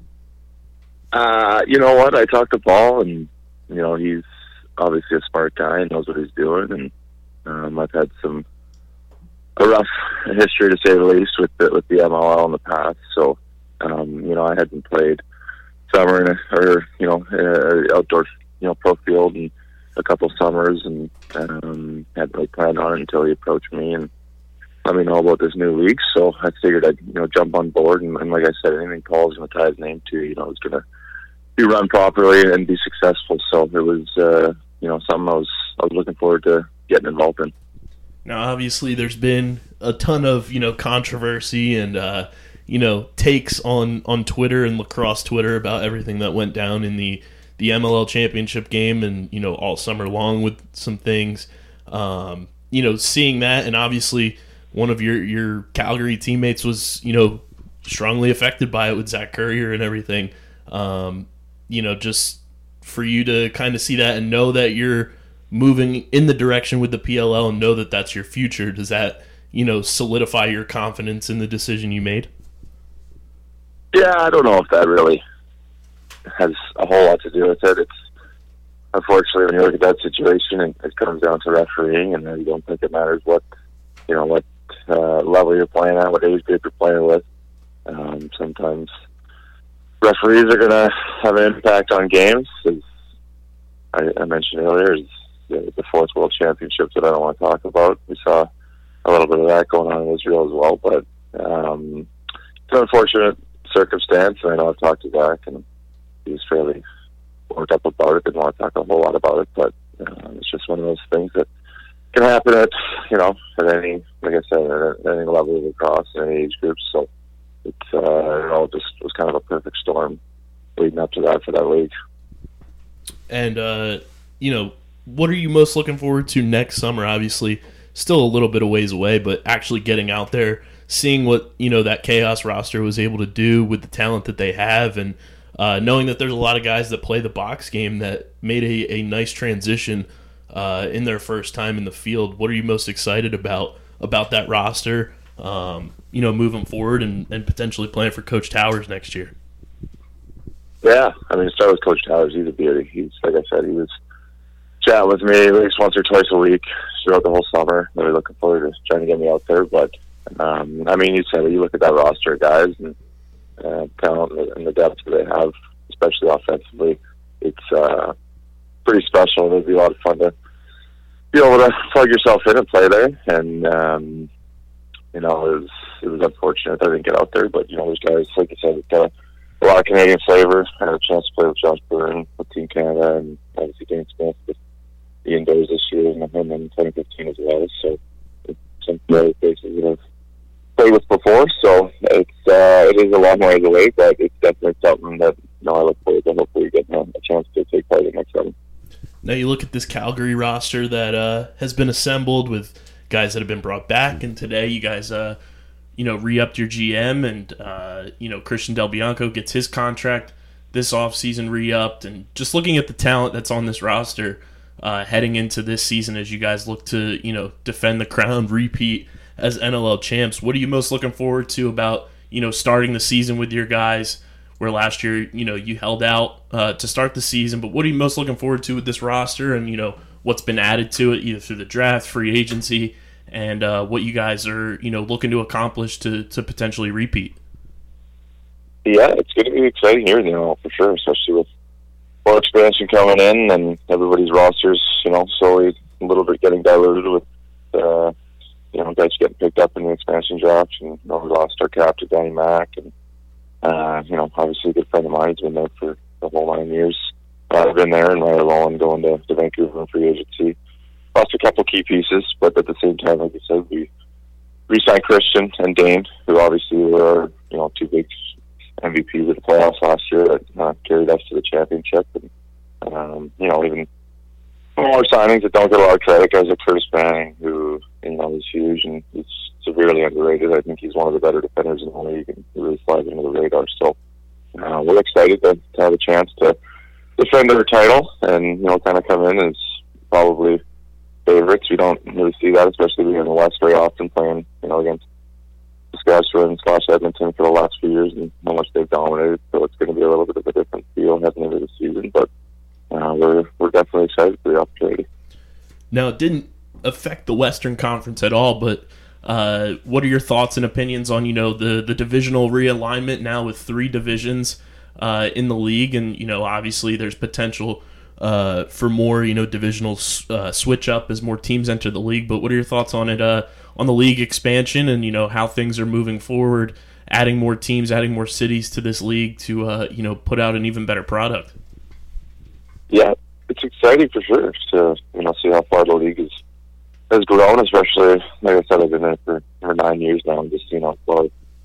Uh, you know what? I talked to Paul, and you know, he's obviously a smart guy and knows what he's doing. And um, I've had some a rough history, to say the least, with the, with the M L L in the past. So, um, you know, I hadn't played summer in a, or you know, in a outdoor, you know, pro field in a couple summers, and um, hadn't really planned on it until he approached me and let me know about this new league. So I figured I'd, you know, jump on board, and, and like I said, anything Paul's going to tie his name to, you know, is going to be run properly and be successful. So it was, uh, you know, something I was I was looking forward to getting involved in. Now, obviously, there's been a ton of, you know, controversy and uh, you know, takes on, on Twitter and lacrosse Twitter about everything that went down in the, the M L L championship game and, you know, all summer long with some things. Um, you know, seeing that, and obviously one of your, your Calgary teammates was, you know, strongly affected by it with Zach Currier and everything. Um, you know, just for you to kind of see that and know that you're moving in the direction with the P L L and know that that's your future, does that, you know, solidify your confidence in the decision you made? Yeah, I don't know if that really has a whole lot to do with it. It's unfortunately, when you look at that situation, it, it comes down to refereeing, and you don't think it matters what, you know, what uh, level you're playing at, what age group you're playing with. Um, sometimes referees are going to have an impact on games. As I, I mentioned earlier, is the, the fourth World Championships that I don't want to talk about. We saw a little bit of that going on in Israel as well, but um, it's an unfortunate circumstance, and I know I've talked to Zach, and he was fairly worked up about it. Didn't want to talk a whole lot about it, but uh, it's just one of those things that can happen at, you know, at any, like I said, at any level of lacrosse, any age groups. So it's, uh, you know, just was kind of a perfect storm leading up to that for that league. And, uh, you know, what are you most looking forward to next summer? Obviously, still a little bit of ways away, but actually getting out there, seeing what, you know, that Chaos roster was able to do with the talent that they have, and uh, knowing that there's a lot of guys that play the box game that made a, a nice transition uh, in their first time in the field. What are you most excited about about that roster, um, you know, moving forward and, and potentially playing for Coach Towers next year? Yeah, I mean, start with Coach Towers. He's a beauty. He's, like I said, he was chatting with me at least once or twice a week throughout the whole summer. Really looking forward to trying to get me out there. But, um, I mean, you said it. You look at that roster of guys and uh, talent and the depth that they have, especially offensively. It's uh, pretty special. It'll be a lot of fun to be able to plug yourself in and play there. And, um, you know, it was, it was unfortunate that I didn't get out there. But, you know, there's guys, like I said, that a lot of Canadian flavor. I had a chance to play with Josh Byrne with Team Canada, and obviously Dane Smith with the indoors this year, and him in twenty fifteen as well. So it's some other places that I've played with before. So it's uh, it is a long way away, but it's definitely something that, you know, I look forward to hopefully getting a, a chance to take part in next summer. Now you look at this Calgary roster that uh, has been assembled with guys that have been brought back, and today you guys uh, you know, re-upped your G M, and, uh, you know, Christian Del Bianco gets his contract this offseason re-upped. And just looking at the talent that's on this roster uh, heading into this season as you guys look to, you know, defend the crown, repeat as N L L champs, what are you most looking forward to about, you know, starting the season with your guys, where last year, you know, you held out uh, to start the season, but what are you most looking forward to with this roster, and, you know, what's been added to it either through the draft, free agency, and uh, what you guys are, you know, looking to accomplish to, to potentially repeat? Yeah, it's going to be an exciting year, you know, for sure, especially with more expansion coming in and everybody's rosters, you know, slowly a little bit getting diluted with, uh, you know, guys getting picked up in the expansion draft. And, you know, we lost our captain, Danny Mack, and, uh, you know, obviously a good friend of mine has been there for the whole nine years. Uh, I've been there, and Riley Lowen going to, to Vancouver in free agency. Lost a couple key pieces, but at the same time, like I said, we re-signed Christian and Dane, who obviously were, you know, two big M V Ps of the playoffs last year that uh, carried us to the championship. And, um, you know, even more signings that don't get a lot of credit, guys like Curtis Manning, who, you know, is huge and is severely underrated. I think he's one of the better defenders in the league, and he really flies under the radar. So uh, we're excited to, to have a chance to defend our title and, you know, kind of come in as probably favorites. We don't really see that, especially being in the West very often, playing, you know, against Saskatchewan slash Edmonton for the last few years and how much they've dominated. So it's going to be a little bit of a different feel heading into the season, but uh, we're we're definitely excited for the opportunity. Now, it didn't affect the Western Conference at all, but uh, what are your thoughts and opinions on, you know, the the divisional realignment now with three divisions uh, in the league, and, you know, obviously there's potential Uh, for more, you know, divisional uh, switch up as more teams enter the league. But what are your thoughts on it, uh, on the league expansion, and, you know, how things are moving forward, adding more teams, adding more cities to this league to, uh, you know, put out an even better product? Yeah, it's exciting for sure to, you know, see how far the league is, has grown, especially, like I said, I've been there for, for nine years now, and just seeing how far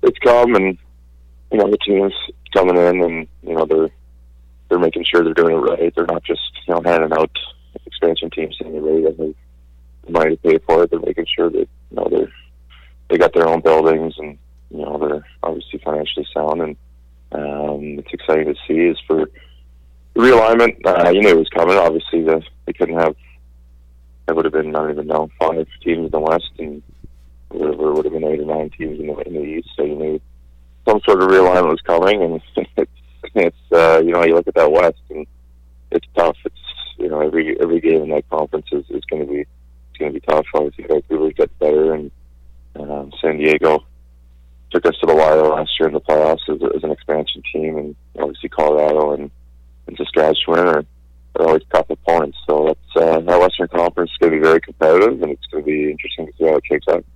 it's come, and you know the team's coming in, and you know they're they're making sure they're doing it right. They're not just you know handing out expansion teams anyway that have the money to pay for it. They're making sure that you know they're they got their own buildings, and you know they're obviously financially sound, and um, it's exciting to see. Is for the realignment, uh, you knew it was coming. Obviously, the, they couldn't have. It would have been, I don't even know, five teams in the West, and it would have been eight or nine teams in the, in the East. So you knew some sort of realignment was coming, and it's, it's uh, you know, you look at that West, and it's tough. It's you know, every every game in that conference is, is going to be it's going to be tough. Obviously, Vancouver gets better, and um, San Diego took us to the wire last year in the playoffs as, as an expansion team, and obviously Colorado and, and Saskatchewan are. They're always tough opponents, so it's, uh, that Western Conference is going to be very competitive, and it's going to be interesting to see how it shakes out.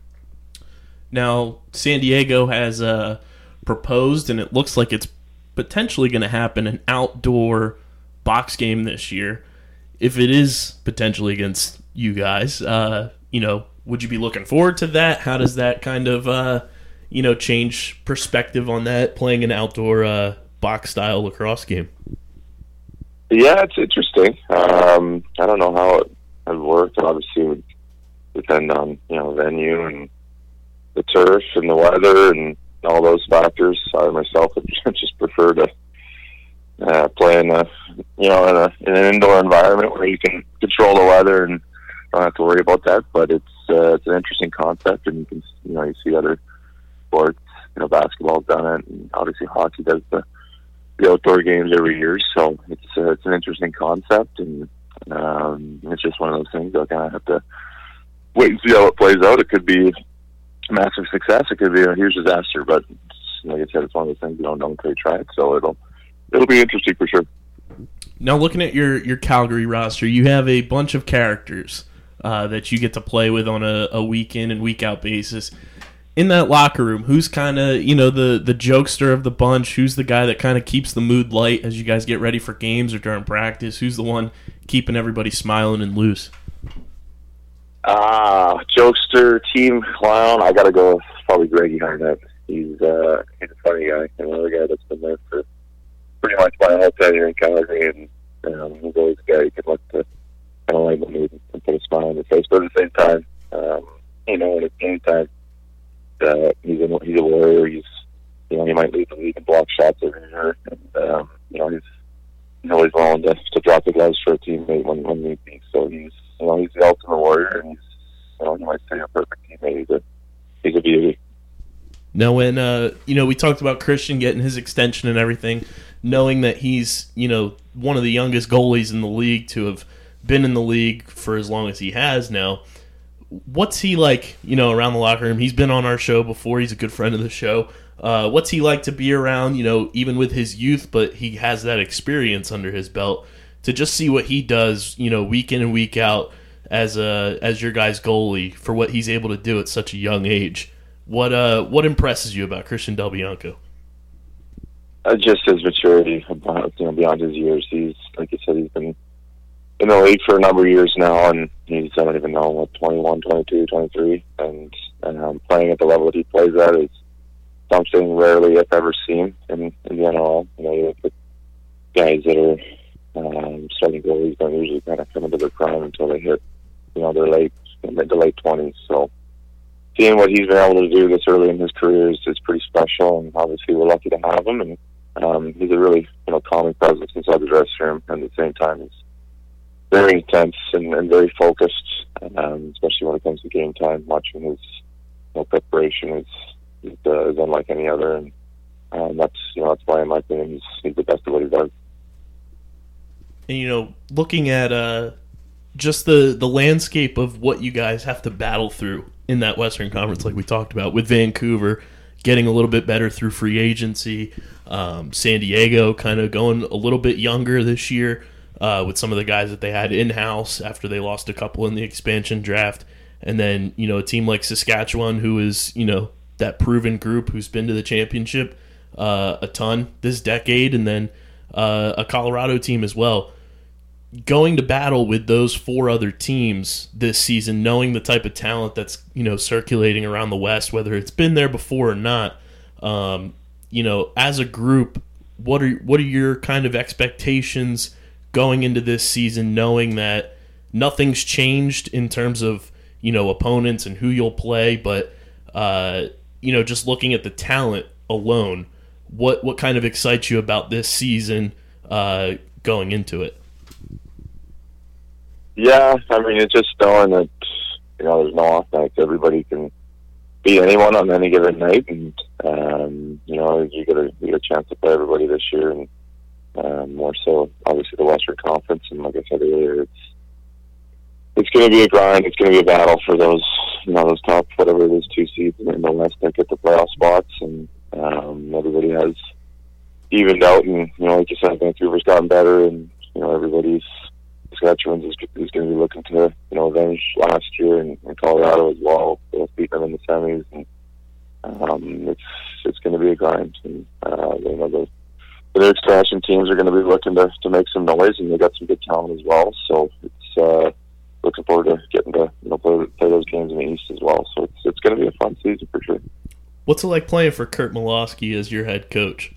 Now, San Diego has uh, proposed, and it looks like it's potentially going to happen, an outdoor box game this year. If it is potentially against you guys, uh, you know, would you be looking forward to that? How does that kind of, uh, you know, change perspective on that, playing an outdoor uh, box-style lacrosse game? Yeah, it's interesting. Um, I don't know how it has worked. Obviously, it would depend on you know venue and the turf and the weather and all those factors. I myself would just prefer to uh, play in a you know in, a, in an indoor environment where you can control the weather and don't have to worry about that. But it's uh, it's an interesting concept, and you can you know you see other sports. You know, basketball's done it, and obviously hockey does the. the outdoor games every year, so it's uh, it's an interesting concept, and um, it's just one of those things. I'll kind of have to wait and see how it plays out. It could be a massive success. It could be a huge disaster, but like I said, it's one of those things you don't know until you try it. So it'll it'll be interesting for sure. Now, looking at your your Calgary roster, you have a bunch of characters uh, that you get to play with on a, a week in and week out basis. In that locker room, who's kind of, you know, the, the jokester of the bunch? Who's the guy that kind of keeps the mood light as you guys get ready for games or during practice? Who's the one keeping everybody smiling and loose? Ah, uh, jokester, team clown. I got to go with probably Greggy Harnett. He's, uh, he's a funny guy. Another guy that's been there for pretty much my whole tenure in Calgary, and um, he's always a guy you can look to kind of lighten the mood and put a smile on your face. But at the same time, um, you know, when it's game time, Uh, he's a he's a warrior. He's you know he might lead the league in block shots every year, and um, you know he's he's always willing to, to drop the gloves for a teammate when when need be. So he's you know he's the ultimate warrior, and he's you know you might say a perfect teammate. He's a he's a beauty. Now, when uh, you know we talked about Christian getting his extension and everything, knowing that he's you know one of the youngest goalies in the league to have been in the league for as long as he has now. What's he like, you know, around the locker room? He's been on our show before. He's a good friend of the show. Uh, what's he like to be around, you know, even with his youth, but he has that experience under his belt to just see what he does, you know, week in and week out as a as your guy's goalie for what he's able to do at such a young age. What uh what impresses you about Christian Del Bianco? Uh, just his maturity, about, you know, beyond his years. He's like you said, he's been in the league for a number of years now, and he's, I don't even know, what, twenty-one, twenty-two, twenty-three, and um, playing at the level that he plays at is something rarely if ever seen in, in the N R L. You know, you look at guys that are um, starting goalies don't usually kind of come into their prime until they hit, you know, their late, mid to late twenties. So seeing what he's been able to do this early in his career is, is pretty special, and obviously we're lucky to have him, and um, he's a really, you know, calming presence inside the dressing room, and at the same time he's very intense and, and very focused, um, especially when it comes to game time. Watching his you know, preparation is is, uh, is unlike any other, and um, that's you know that's why in my opinion he's he's the best at what he does. And you know, looking at uh, just the the landscape of what you guys have to battle through in that Western Conference, like we talked about, with Vancouver getting a little bit better through free agency, um, San Diego kind of going a little bit younger this year. Uh, with some of the guys that they had in-house after they lost a couple in the expansion draft. And then, you know, a team like Saskatchewan, who is, you know, that proven group who's been to the championship uh, a ton this decade, and then uh, a Colorado team as well. Going to battle with those four other teams this season, knowing the type of talent that's, you know, circulating around the West, whether it's been there before or not, Um, you know, as a group, what are what are your kind of expectations going into this season, knowing that nothing's changed in terms of, you know, opponents and who you'll play, but uh, you know, just looking at the talent alone, what what kind of excites you about this season uh, going into it? Yeah, I mean, it's just knowing that, you know, there's no off nights. Everybody can beat anyone on any given night, and um, you know, you get a you get a chance to play everybody this year, and um, more so obviously the Western Conference. And like I said earlier, it's it's going to be a grind. It's going to be a battle for those, you know, those top whatever it is two seeds in the West that get the playoff spots, and um, everybody has evened out. And you know, like you said, Vancouver's gotten better, and you know, everybody's Saskatchewan is, is going to be looking to, you know, avenge last year, and, and Colorado as well. Both beat them in the semis, and um, it's it's going to be a grind. And uh, you know, the, the expansion teams are going to be looking to, to make some noise, and they got some good talent as well. So it's uh, looking forward to getting to, you know, play, play those games in the East as well. So it's it's going to be a fun season for sure. What's it like playing for Kurt Malosky as your head coach?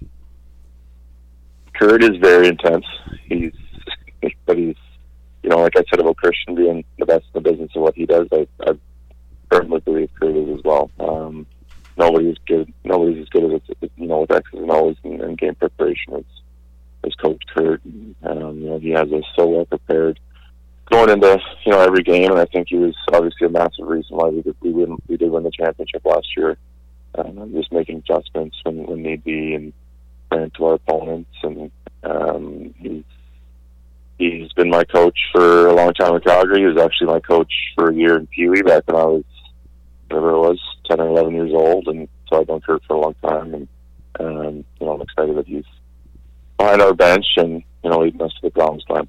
Kurt is very intense. He's but he's you know, like I said about Christian being the best in the business of what he does, I, I firmly believe Kurt is as well. Um, nobody's good. Nobody's as good as it, you know, with X's and O's and, and game preparation as as Coach Kurt. Um, you know, he has us so well prepared going into, you know, every game, and I think he was obviously a massive reason why we did we win we did win the championship last year. Um, just making adjustments when, when need be, and playing to our opponents, and um, he's. He's been my coach for a long time in Calgary. He was actually my coach for a year in Pee Wee back when I was, whatever it was, ten or eleven years old. And so I've known Kurt for a long time. And, um, you know, I'm excited that he's behind our bench and, you know, leading us to the promised land.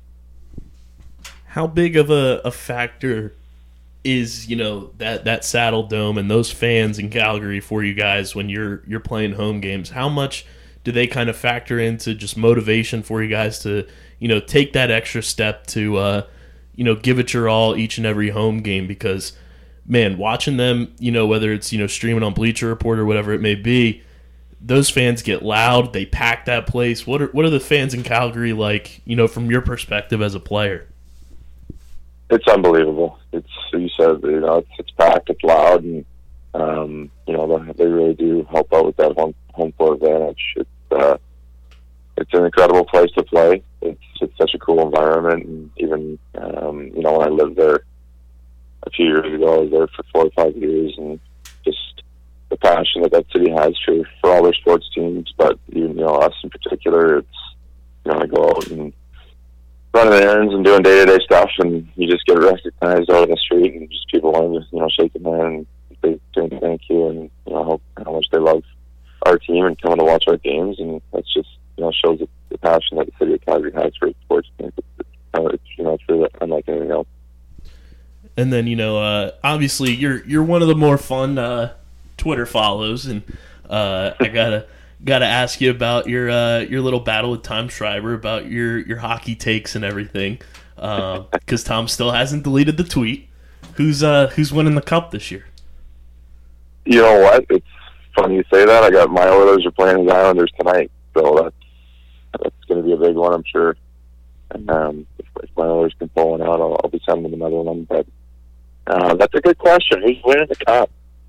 How big of a, a factor is, you know, that, that Saddle Dome and those fans in Calgary for you guys when you're you're playing home games? How much do they kind of factor into just motivation for you guys to, you know, take that extra step to, uh, you know, give it your all each and every home game? Because, man, watching them, you know, whether it's, you know, streaming on Bleacher Report or whatever it may be, those fans get loud. They pack that place. What are what are the fans in Calgary like, you know, from your perspective as a player? It's unbelievable. It's, you said, you know, it's, it's packed, it's loud, and, um, you know, they really do help out with that home, home court advantage. It's, uh, it's an incredible place to play. It's it's such a cool environment, and even um, you know, when I lived there a few years ago, I was there for four or five years, and just the passion that that city has for for all their sports teams, but you know, us in particular. It's, you know, I go out and running errands and doing day to day stuff, and you just get recognized out in the street, and just people wanting to, you know, shake your hand and they saying thank you, and you know how, how much they love our team and coming to watch our games, and that's just, you know, shows the, the passion that the city of Calgary has for its sports teams. It's, it's, you know, it's really unlike anything else. And then, you know, uh, obviously you're you're one of the more fun uh, Twitter follows, and uh, I gotta gotta ask you about your uh, your little battle with Tom Schreiber about your, your hockey takes and everything, because uh, Tom still hasn't deleted the tweet. Who's uh who's winning the cup this year? You know what? It's funny you say that. I got my Oilers are playing the Islanders tonight, so that's that's going to be a big one, I'm sure. And um, if, if my Oilers can pull one out, I'll, I'll be sending them another one. But uh, that's a good question. Who's winning the cup?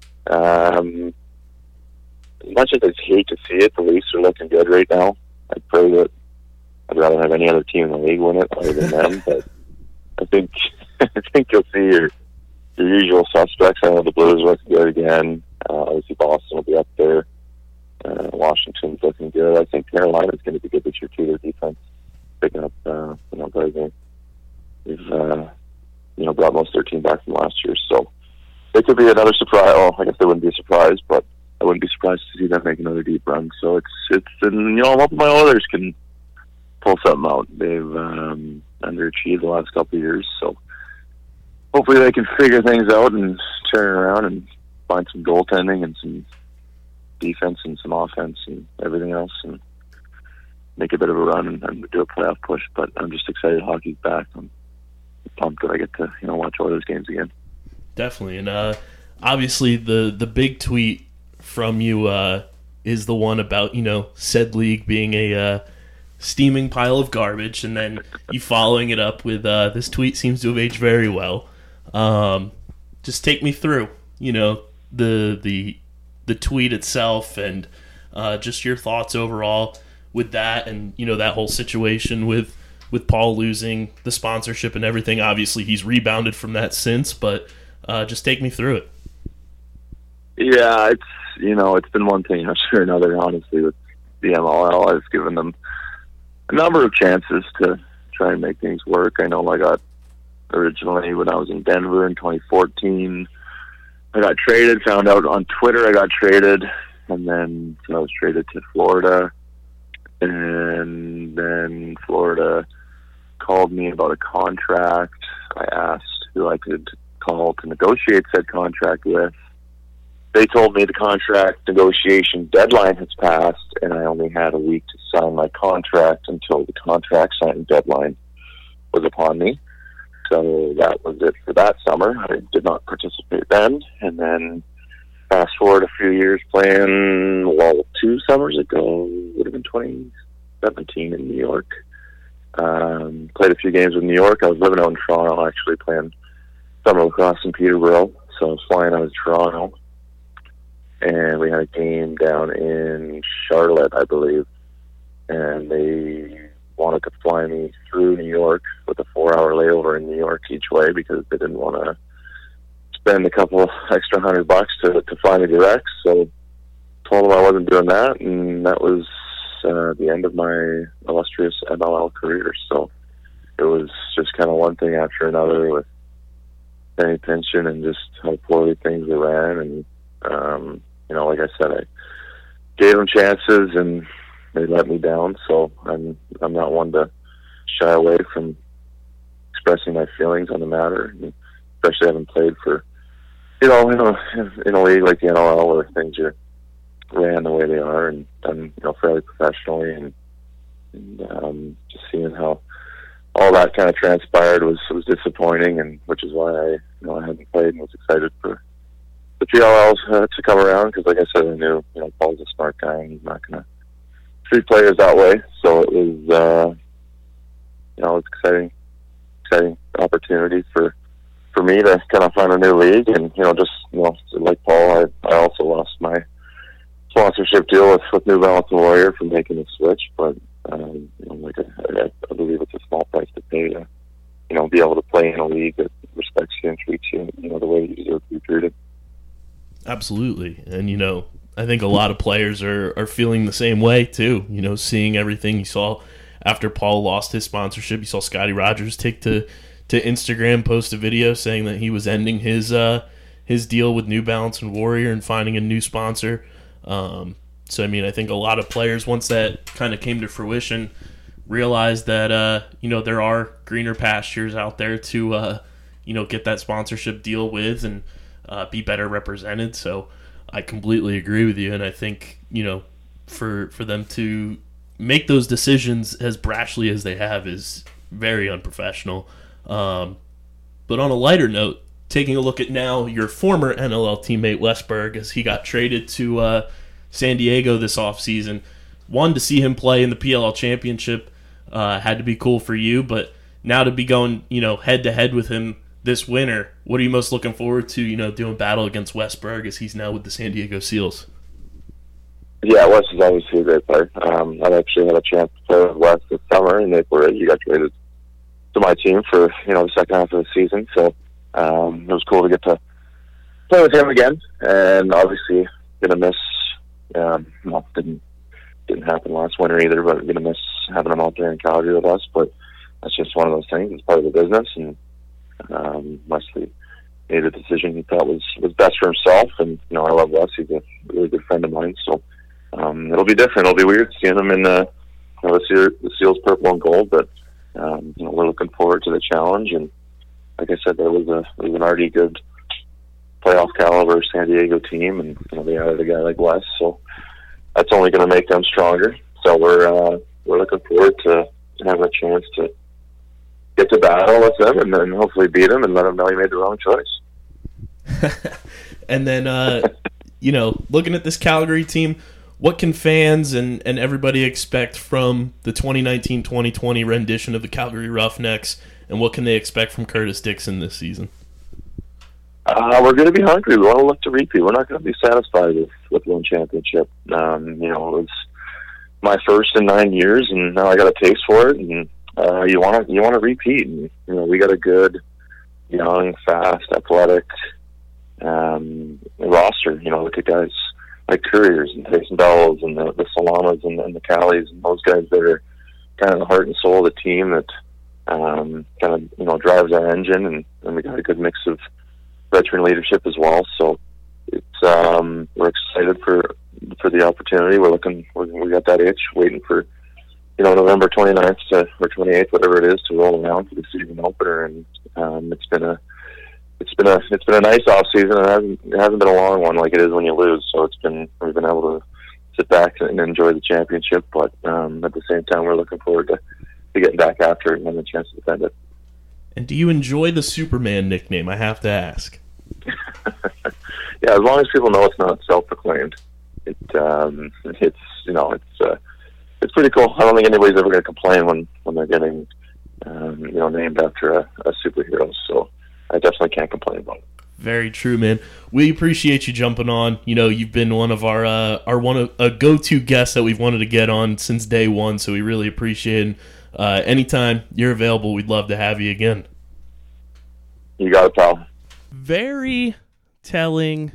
Um, as much as I hate to see it, the Leafs are looking good right now. I pray that I'd rather have any other team in the league win it other than them. But I think I think you'll see your your usual suspects. I know the Blues are looking good again. Uh, obviously, Boston will be up there. Uh, Washington's looking good. I think Carolina's going to be good this year too. Their defense picking up, uh, you know, guys they've uh, you know brought most of their team back from last year, so it could be another surprise. Well, I guess they wouldn't be surprised, but I wouldn't be surprised to see them make another deep run. So it's it's and you know, I'm hoping my Oilers can pull something out. They've um, underachieved the last couple of years, so hopefully they can figure things out and turn around and find some goaltending and some defense and some offense and everything else, and make a bit of a run and, and do a playoff push. But I'm just excited hockey's back. I'm pumped that I get to, you know, watch all those games again. Definitely. And uh, obviously the the big tweet from you uh, is the one about, you know, said league being a uh, steaming pile of garbage, and then you following it up with uh, this tweet seems to have aged very well. Um, just take me through, you know, the the the tweet itself and uh, just your thoughts overall with that, and you know that whole situation with with Paul losing the sponsorship and everything. Obviously, he's rebounded from that since, but uh, just take me through it. Yeah, it's you know it's been one thing after another. Honestly, with the M L L, I've given them a number of chances to try and make things work. I know I got originally when I was in Denver in twenty fourteen. I got traded, found out on Twitter I got traded, and then so I was traded to Florida, and then Florida called me about a contract. I asked who I could call to negotiate said contract with. They told me the contract negotiation deadline has passed, and I only had a week to sign my contract until the contract signing deadline was upon me. So that was it for that summer. I did not participate then. And then fast forward a few years playing, well, two summers ago, would have been twenty seventeen in New York. Um, played a few games with New York. I was living out in Toronto, actually playing summer lacrosse in Peterborough. So I was flying out of Toronto. And we had a game down in Charlotte, I believe. And they wanted to fly me through New York with a four-hour layover in New York each way because they didn't want to spend a couple extra hundred bucks to, to fly me direct. So told them I wasn't doing that, and that was uh, the end of my illustrious M L L career. So it was just kind of one thing after another with Penny Pinchon and just how poorly things were ran. And, um, you know, like I said, I gave them chances, and they let me down. So I'm I'm not one to shy away from expressing my feelings on the matter, and especially having played for, you know, in a, in a league like the N L L where things are ran the way they are and done, you know, fairly professionally, and, and um, just seeing how all that kind of transpired was was disappointing, and which is why I, you know, I hadn't played and was excited for the P L Ls uh, to come around, because like I said, I knew, you know, Paul's a smart guy and he's not going to treat players that way. So it was, uh, you know, it's exciting, exciting opportunity for for me to kind of find a new league, and you know, just you know, like Paul, I, I also lost my sponsorship deal with, with New Balance and Warrior for making the switch, but um, you know, like I, I believe it's a small price to pay to, you know, be able to play in a league that respects you and treats you, you know, the way you deserve to be treated. Absolutely, and you know, I think a lot of players are, are feeling the same way too. You know, seeing everything you saw after Paul lost his sponsorship. You saw Scotty Rogers take to, to Instagram, post a video saying that he was ending his uh, his deal with New Balance and Warrior and finding a new sponsor. Um, so I mean, I think a lot of players, once that kind of came to fruition, realized that uh, you know, there are greener pastures out there to uh, you know, get that sponsorship deal with and uh, be better represented. So I completely agree with you, and I think, you know, for for them to make those decisions as brashly as they have is very unprofessional. Um, but on a lighter note, taking a look at now your former N L L teammate Wes Berg, as he got traded to uh, San Diego this offseason. One, to see him play in the P L L championship uh, had to be cool for you, but now to be going, you know, head to head with him this winter, what are you most looking forward to, you know, doing battle against Wes Berg as he's now with the San Diego Seals? Yeah, Wes is obviously a great player. Um, I've actually had a chance to play with Wes this summer, and they were, he got traded to my team for, you know, the second half of the season. So um, it was cool to get to play with him again. And obviously, gonna miss. Um, well, didn't didn't happen last winter either, but gonna miss having him out there in Calgary with us. But that's just one of those things. It's part of the business, and um, Wesley made a decision he thought was was best for himself. And you know, I love Wes. He's a really good friend of mine. So. Um, it'll be different. It'll be weird seeing them in the, you know, the, Seal, the Seals purple and gold, but um, you know, we're looking forward to the challenge. And like I said, there was a there was an already good playoff caliber San Diego team, and you know, they added a guy like Wes, so that's only going to make them stronger. So we're uh, we're looking forward to having a chance to get to battle with them, and then hopefully beat them and let them know he made the wrong choice. And then, uh, you know, looking at this Calgary team, what can fans and, and everybody expect from the twenty nineteen twenty twenty rendition of the Calgary Roughnecks, and what can they expect from Curtis Dixon this season? Uh, we're going to be hungry. We want to look to repeat. We're not going to be satisfied with, with one championship. Um, you know, it was my first in nine years, and now I got a taste for it. And uh, you want to you want to repeat. And, you know, we got a good, young, fast, athletic um, roster. You know, look at guys like Couriers and Tyson Bells and the, the Salamas and, and the Callies and those guys that are kind of the heart and soul of the team that um, kind of you know drives our engine. And, and we got a good mix of veteran leadership as well, so it's um, we're excited for for the opportunity. We're looking, we're, we got that itch, waiting for you know November twenty-ninth to, or twenty-eighth, whatever it is, to roll around for the season opener. And um, it's been a it's been a it's been a nice off season. It hasn't it hasn't been a long one like it is when you lose. So it's been we've been able to sit back and enjoy the championship, but um, at the same time, we're looking forward to, to getting back after it and having a chance to defend it. And do you enjoy the Superman nickname? I have to ask. Yeah, as long as people know it's not self-proclaimed, it um, it's you know it's uh, it's pretty cool. I don't think anybody's ever going to complain when, when they're getting um, you know named after a, a superhero. So I definitely can't complain about it. Very true, man. We appreciate you jumping on. You know, you've been one of our uh, our one of a go-to guests that we've wanted to get on since day one. So we really appreciate it. Uh, anytime you're available, we'd love to have you again. You got it, pal. Very telling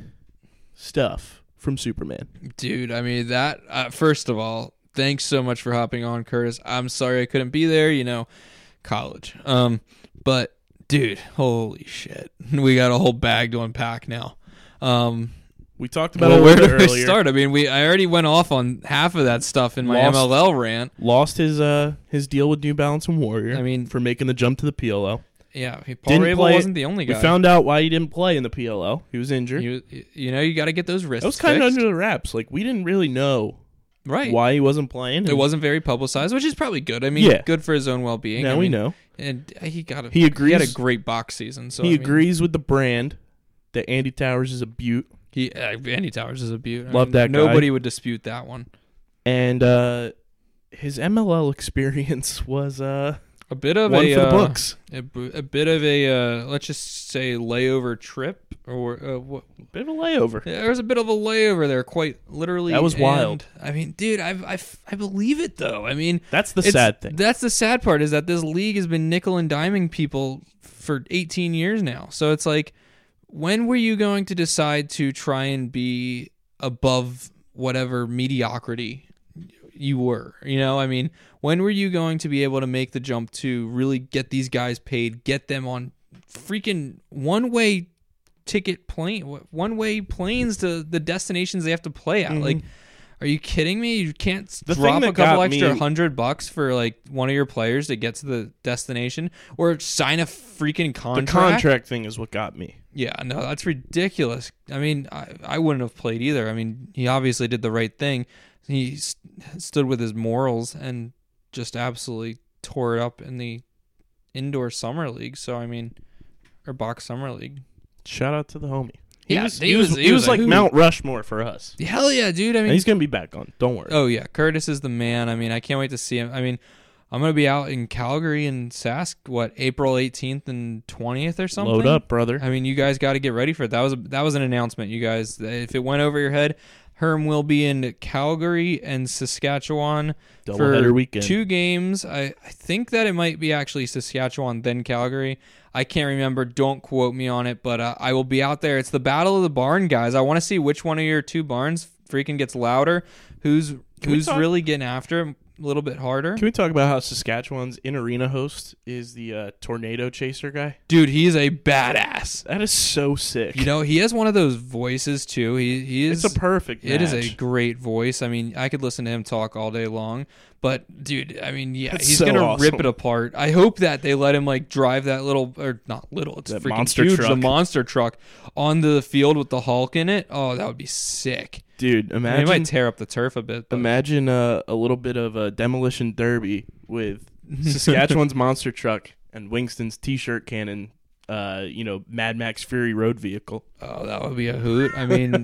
stuff from Superman. Dude, I mean, that, uh, first of all, thanks so much for hopping on, Curtis. I'm sorry I couldn't be there, you know, college. Um, but, dude, holy shit. We got a whole bag to unpack now. Um, we talked about well, it a where little bit do we earlier. start? I mean, we I already went off on half of that stuff in my Lost- M L L rant. Lost his uh his deal with New Balance and Warrior. I mean- for making the jump to the P L L. Yeah, he, Paul Didn't Rabel play- wasn't the only guy. We found out why he didn't play in the P L L. He was injured. you, you know, you got to get those wrists That was kind of fixed. under the wraps. Like, we didn't really know right. why he wasn't playing. It wasn't very publicized, which is probably good. I mean, Yeah. good for his own well-being. Now I we mean, know. And he got a, He agrees- He had a great box season. So he I mean, agrees with the brand that Andy Towers is a beaut. He uh, Andy Towers is a beaut. I Love mean, that guy. Nobody would dispute that one. And uh, his M L L experience was uh, A bit of one a for the uh, books. A, b- a bit of a uh, let's just say layover trip, or uh, what? Bit of a layover. There was a bit of a layover there, quite literally. That was and, wild. I mean, dude, I, I, I believe it though. I mean, That's the it's- sad thing. That's the sad part is that this league has been nickel and diming people for eighteen years now. So it's like, when were you going to decide to try and be above whatever mediocrity you were? You know, I mean, when were you going to be able to make the jump to really get these guys paid, get them on freaking one-way ticket plane, one-way planes to the destinations they have to play at? Mhm. Like, are you kidding me? You can't The thing drop that a couple got extra me- hundred bucks for like one of your players to get to the destination, or sign a freaking The contract. contract thing is what got me. Yeah, no, that's ridiculous. I mean, I, I wouldn't have played either. I mean, he obviously did the right thing. He st- stood with his morals and just absolutely tore it up in the indoor summer league. So I mean, or box summer league. Shout out to the homie. He Yeah, was, he he was, was- he he was was a like hoot. Mount Rushmore for us. Hell yeah, dude. I And mean, he's gonna be back on. Don't worry. oh yeah, Curtis is the man. I mean, I can't wait to see him. I mean, I'm gonna be out in Calgary and Sask, what, April eighteenth and twentieth or something. Load up, brother. I mean, you guys got to get ready for it. That was a, that was an announcement, you guys. If it went over your head, Herm will be in Calgary and Saskatchewan for Doubleheader weekend. two games. I, I think that it might be actually Saskatchewan then Calgary. I can't remember. Don't quote me on it, but uh, I will be out there. It's the Battle of the Barn, guys. I want to see which one of your two barns freaking gets louder. Who's Can we who's talk- really getting after him a little bit harder? Can we talk about how Saskatchewan's in-arena host is the uh, Tornado Chaser guy? Dude, he is a badass. That is so sick. You know, he has one of those voices too. He he is it's a perfect match. It is a great voice. I mean, I could listen to him talk all day long. But, dude, I mean, yeah, That's he's so going to awesome. rip it apart. I hope that they let him, like, drive that little, or not little, it's That freaking monster huge, truck. the monster truck onto the field with the Hulk in it. Oh, that would be sick. Dude, I mean, imagine it might tear up the turf a bit. But imagine uh, a little bit of a demolition derby with Saskatchewan's monster truck and Winston's T-shirt cannon, uh, you know, Mad Max Fury road vehicle. oh, that would be a hoot. I mean,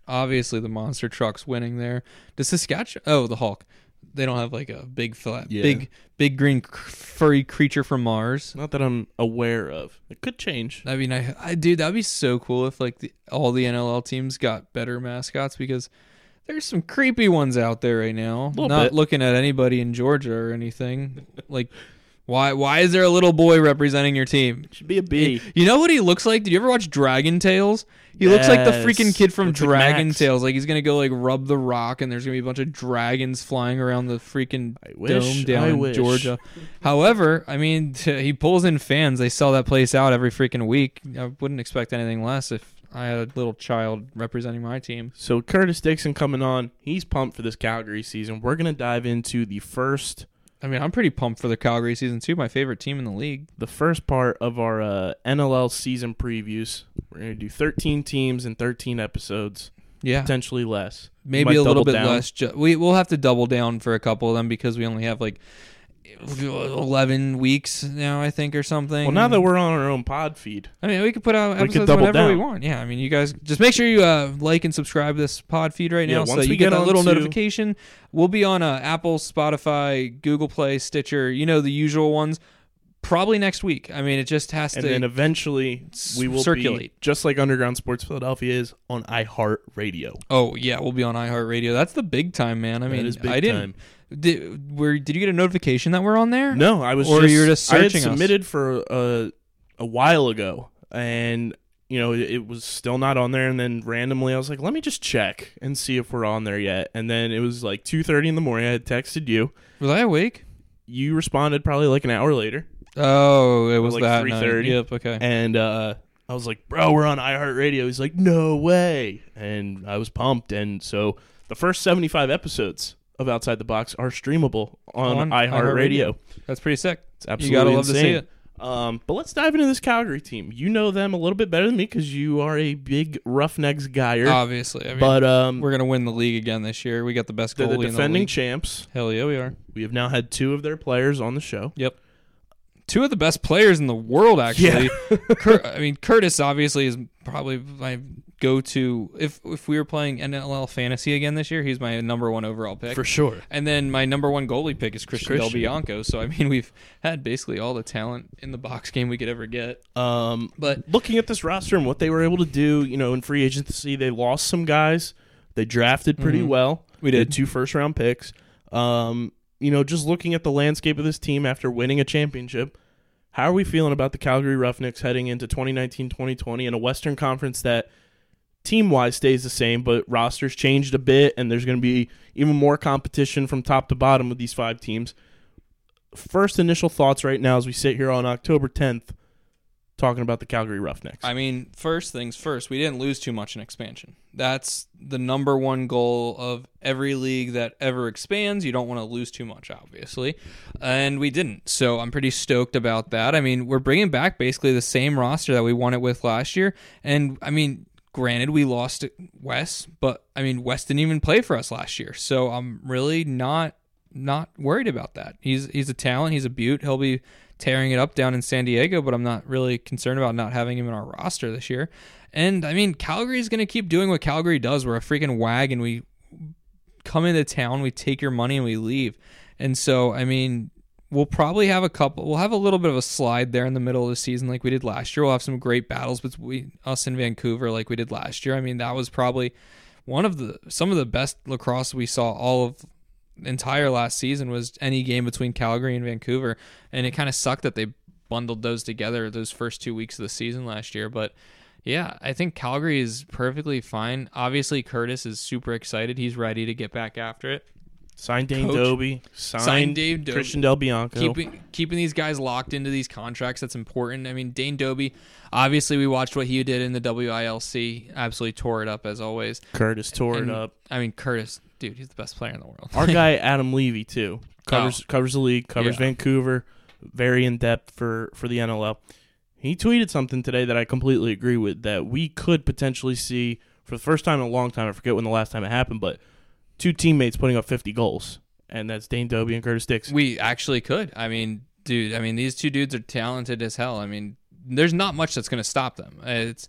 Obviously, the monster truck's winning there. Does Saskatchewan? Oh, the Hulk. They don't have like a big flat, Yeah. big, big green furry creature from Mars. Not that I'm aware of. It could change. I mean, I, I dude, that'd be so cool if like the, all the N L L teams got better mascots because there's some creepy ones out there right now. Little Not bit. looking at anybody in Georgia or anything. Like, why? Why is there a little boy representing your team? Should be a B. You know what he looks like? Did you ever watch Dragon Tales? He looks like the Yes. freaking kid from Looks like Dragon Max. Tales. Like he's gonna go like rub the rock, and there's gonna be a bunch of dragons flying around the freaking I wish, dome down I in wish. Georgia. However, I mean, t- he pulls in fans. They sell that place out every freaking week. I wouldn't expect anything less if I had a little child representing my team. So Curtis Dixon coming on. He's pumped for this Calgary season. We're going to dive into the first I mean, I'm pretty pumped for the Calgary season too. My favorite team in the league. the first part of our uh, N L L season previews. We're going to do thirteen teams and thirteen episodes, Yeah, potentially less. We maybe might a little double bit down. less. Ju- we we'll have to double down for a couple of them because we only have like eleven weeks now, I think, or something. Well, now that we're on our own pod feed, I mean, we could put out We could episodes double whenever we down. want. Yeah, I mean, you guys just make sure you uh, like and subscribe to this pod feed right Yeah, now, so once that we you get get that little onto- notification. We'll be on uh, Apple, Spotify, Google Play, Stitcher. You know, the usual ones. Probably next week. I mean, it just has and to. then eventually we will be, circulate. just like Underground Sports Philadelphia is, on iHeartRadio. Oh yeah, we'll be on iHeartRadio. That's the big time, man. I That mean, is big I didn't. time. Did, were, did you get a notification that we're on there? No, I was Or just, you were just I had searching us? submitted for a, a while ago, and you know it, it was still not on there. And then randomly, I was like, "Let me just check and see if we're on there yet." And then it was like two thirty in the morning. I had texted you. Was I awake? You responded probably like an hour later, Oh, it was like that three night. thirty. Yep. Okay. and uh, I was like, "Bro, we're on iHeartRadio." He's like, "No way!" And I was pumped. And so the first seventy-five episodes of Outside the Box are streamable on, On iHeartRadio. That's pretty sick. It's You absolutely gotta love to see insane. it. Um, but let's dive into this Calgary team. You know them a little bit better than me because you are a big Roughnecks guyer. Obviously, I mean, but um, we're gonna win the league again this year. We got the best they're goalie the in the defending league. champs. Hell yeah, we are. We have now had two of their players on the show. Yep. Two of the best players in the world, actually. Cur- I mean, Curtis obviously is probably my go-to. If if we were playing N L L fantasy again this year, he's my number one overall pick. For sure. And then my number one goalie pick is Christian, Del Christian. Bianco. So I mean, we've had basically all the talent in the box game we could ever get. Um, But looking at this roster and what they were able to do, you know, in free agency, they lost some guys. They drafted pretty Mhm. well. We They did. had two first round picks. Um, you know, just looking at the landscape of this team after winning a championship, how are we feeling about the Calgary Roughnecks heading into twenty nineteen twenty twenty in a Western Conference that team-wise stays the same, but rosters changed a bit, and there's going to be even more competition from top to bottom with these five teams. First initial thoughts right now as we sit here on October tenth talking about the Calgary Roughnecks. I mean, first things first, we didn't lose too much in expansion. That's the number one goal of every league that ever expands. You don't want to lose too much, obviously. And we didn't. So I'm pretty stoked about that. I mean, we're bringing back basically the same roster that we won it with last year. And, I mean, granted, we lost Wes, but, I mean, Wes didn't even play for us last year. So I'm really not not worried about that. He's he's a talent. He's a beaut. He'll be tearing it up down in San Diego, but I'm not really concerned about not having him in our roster this year. And, I mean, Calgary is going to keep doing what Calgary does. We're a freaking wagon. We come into town, we take your money, and we leave. And so, I mean, we'll probably have a couple, we'll have a little bit of a slide there in the middle of the season like we did last year. We'll have some great battles between us and Vancouver like we did last year. I mean, that was probably one of the, some of the best lacrosse we saw all of entire last season was any game between Calgary and Vancouver. And it kind of sucked that they bundled those together those first two weeks of the season last year. But yeah, I think Calgary is perfectly fine. Obviously, Curtis is super excited. He's ready to get back after it. Signed Dane Coach. Dobie. Signed Signed Dave Dobie. Christian Del Bianco. Keeping keeping these guys locked into these contracts, that's important. I mean, Dane Dobie, obviously we watched what he did in the W I L C. Absolutely tore it up as always. Curtis tore And, it up. I mean, Curtis, dude, he's the best player in the world. Our guy Adam Levy too covers covers the league, covers Yeah. Vancouver, very in depth for for the N L L. He tweeted something today that I completely agree with, that we could potentially see for the first time in a long time. I forget when the last time it happened, but two teammates putting up fifty goals, and that's Dane Dobie and Curtis Dixon. We actually could. I mean, dude, I mean, these two dudes are talented as hell. I mean, there's not much that's going to stop them. It's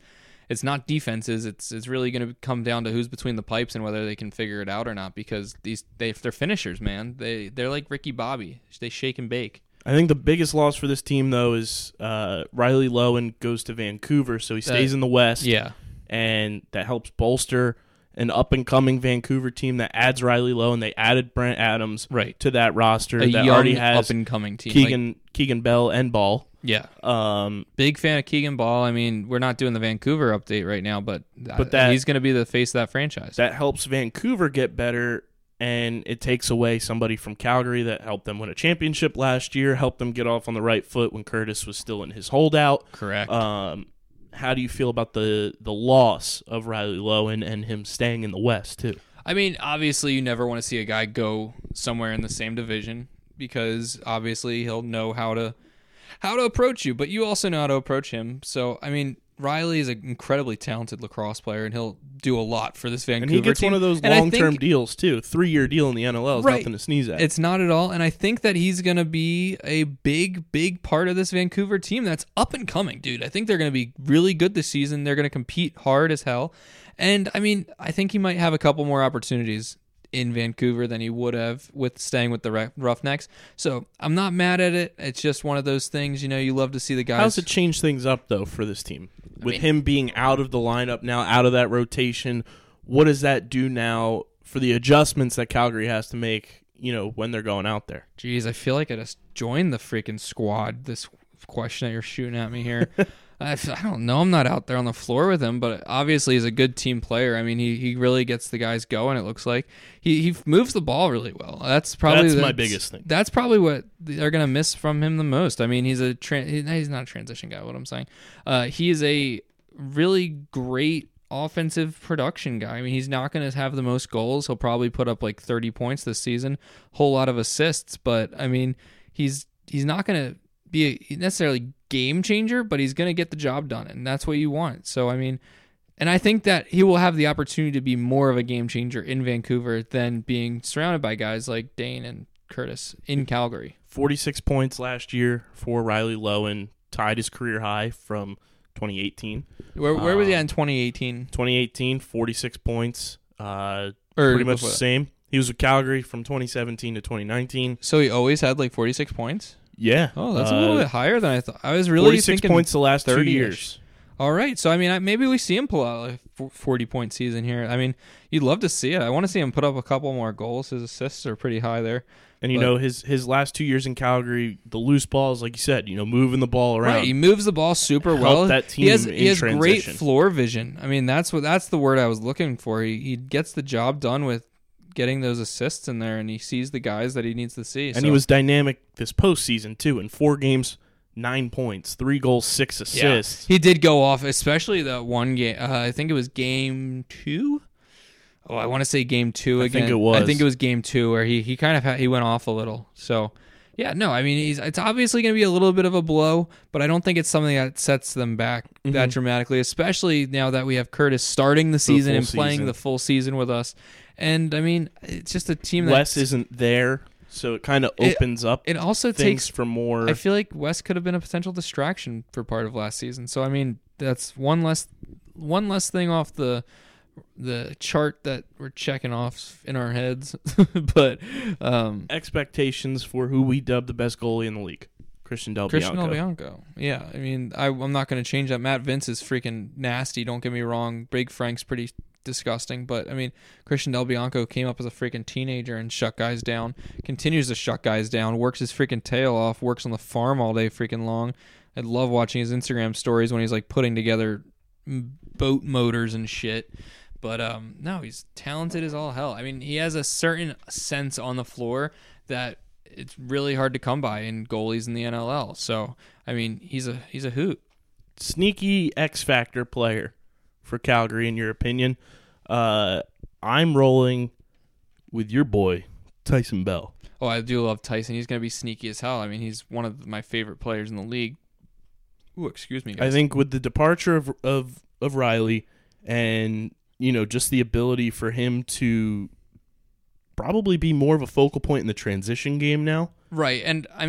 it's not defenses. It's it's really going to come down to who's between the pipes and whether they can figure it out or not. Because these they they're finishers, man. They they're like Ricky Bobby. They shake and bake. I think the biggest loss for this team, though, is uh, Riley Lowen goes to Vancouver, so he stays Uh, in the West. Yeah. And that helps bolster an up-and-coming Vancouver team that adds Riley Lowen. They added Brent Adams Right. to that roster A that young, already has up-and-coming team. Keegan Like, Keegan Bell and Ball. yeah. Um, Big fan of Keegan Ball. I mean, we're not doing the Vancouver update right now, but, But that- he's going to be the face of that franchise. that helps Vancouver get better, and it takes away somebody from Calgary that helped them win a championship last year, helped them get off on the right foot when Curtis was still in his holdout. Correct. Um, how do you feel about the, the loss of Riley Lowen and him staying in the West, too? I mean, obviously, you never want to see a guy go somewhere in the same division because obviously he'll know how to how to approach you, but you also know how to approach him. So, I mean, Riley is an incredibly talented lacrosse player, and he'll do a lot for this Vancouver And he gets team. one of those And I long-term think deals, too. Three-year deal in the N L L is Right. nothing to sneeze at. It's not at all, and I think that he's going to be a big, big part of this Vancouver team that's up and coming, dude. I think they're going to be really good this season. They're going to compete hard as hell. And, I mean, I think he might have a couple more opportunities in Vancouver than he would have with staying with the Roughnecks. So I'm not mad at it. It's just one of those things, you know, you love to see the guys. How's it change things up, though, for this team? With mean- him being out of the lineup now, out of that rotation, what does that do now for the adjustments that Calgary has to make, you know, when they're going out there? Jeez, I feel like I just joined the freaking squad, this question that you're shooting at me here. I, I don't know. I'm not out there on the floor with him, but obviously he's a good team player. I mean, he, he really gets the guys going, it looks like. He he moves the ball really well. That's probably That's my biggest thing. That's probably what they're going to miss from him the most. I mean, he's a tra- he's not a transition guy, what I'm saying. Uh, he is a really great offensive production guy. I mean, he's not going to have the most goals. He'll probably put up like thirty points this season, whole lot of assists, but I mean, he's he's not going to be a necessarily game changer, but he's going to get the job done, and that's what you want. So, I mean, and I think that he will have the opportunity to be more of a game changer in Vancouver than being surrounded by guys like Dane and Curtis in Calgary. forty-six points last year for Riley Lowen, tied his career high from twenty eighteen. Where where was he Um, at in twenty eighteen? twenty eighteen, forty-six points, uh, Or pretty much the before that? same. He was with Calgary from twenty seventeen to twenty nineteen. So he always had like forty-six points? Yeah. Oh, that's uh, a little bit higher than I thought. I was really forty-six thinking points the last two thirty-ish. years. All right, so I mean, I, maybe we see him pull out a forty-point season here. I mean, you'd love to see it. I want to see him put up a couple more goals. His assists are pretty high there. And, you But- know, his his last two years in Calgary, the loose balls, like you said, you know, moving the ball around. Right, he moves the ball super Help well. that he has team he in has great transition. floor vision. I mean, that's what that's the word I was looking for. He he gets the job done with getting those assists in there, and he sees the guys that he needs to see. And so. he was dynamic this postseason, too. In four games, nine points, three goals, six assists. He did go off, especially that one game. Uh, I think it was game two. Oh, I want to say game two I again. think it was. I think it was game two where he, he kind of had, he went off a little. So, yeah, no, I mean, he's it's obviously going to be a little bit of a blow, but I don't think it's something that sets them back that Mhm. dramatically, especially now that we have Curtis starting the season full and playing season. the full season with us. And I mean, it's just a team that Wes isn't there, so it kind of It- opens up it also things takes for more. I feel like Wes could have been a potential distraction for part of last season. So I mean, that's one less one less thing off the the chart that we're checking off in our heads. But um, expectations for who we dubbed the best goalie in the league, Christian Del Christian Bianco. Del Bianco, yeah. I mean, I, I'm not going to change that. Matt Vince is freaking nasty. Don't get me wrong. Big Frank's pretty disgusting, but I mean, Christian Del Bianco came up as a freaking teenager and shut guys down. Continues to shut guys down. Works his freaking tail off. Works on the farm all day freaking long. I love watching his Instagram stories when he's like putting together m- boat motors and shit. But um, no, he's talented as all hell. I mean, he has a certain sense on the floor that it's really hard to come by in goalies in the N L L. So I mean, he's a he's a hoot. Sneaky X Factor player for Calgary, in your opinion. Uh, I'm rolling with your boy, Tyson Bell. Oh, I do love Tyson. He's going to be sneaky as hell. I mean, he's one of my favorite players in the league. Ooh, excuse me, guys. I think with the departure of of of Riley, and you know, just the ability for him to probably be more of a focal point in the transition game now. Right, and I mean,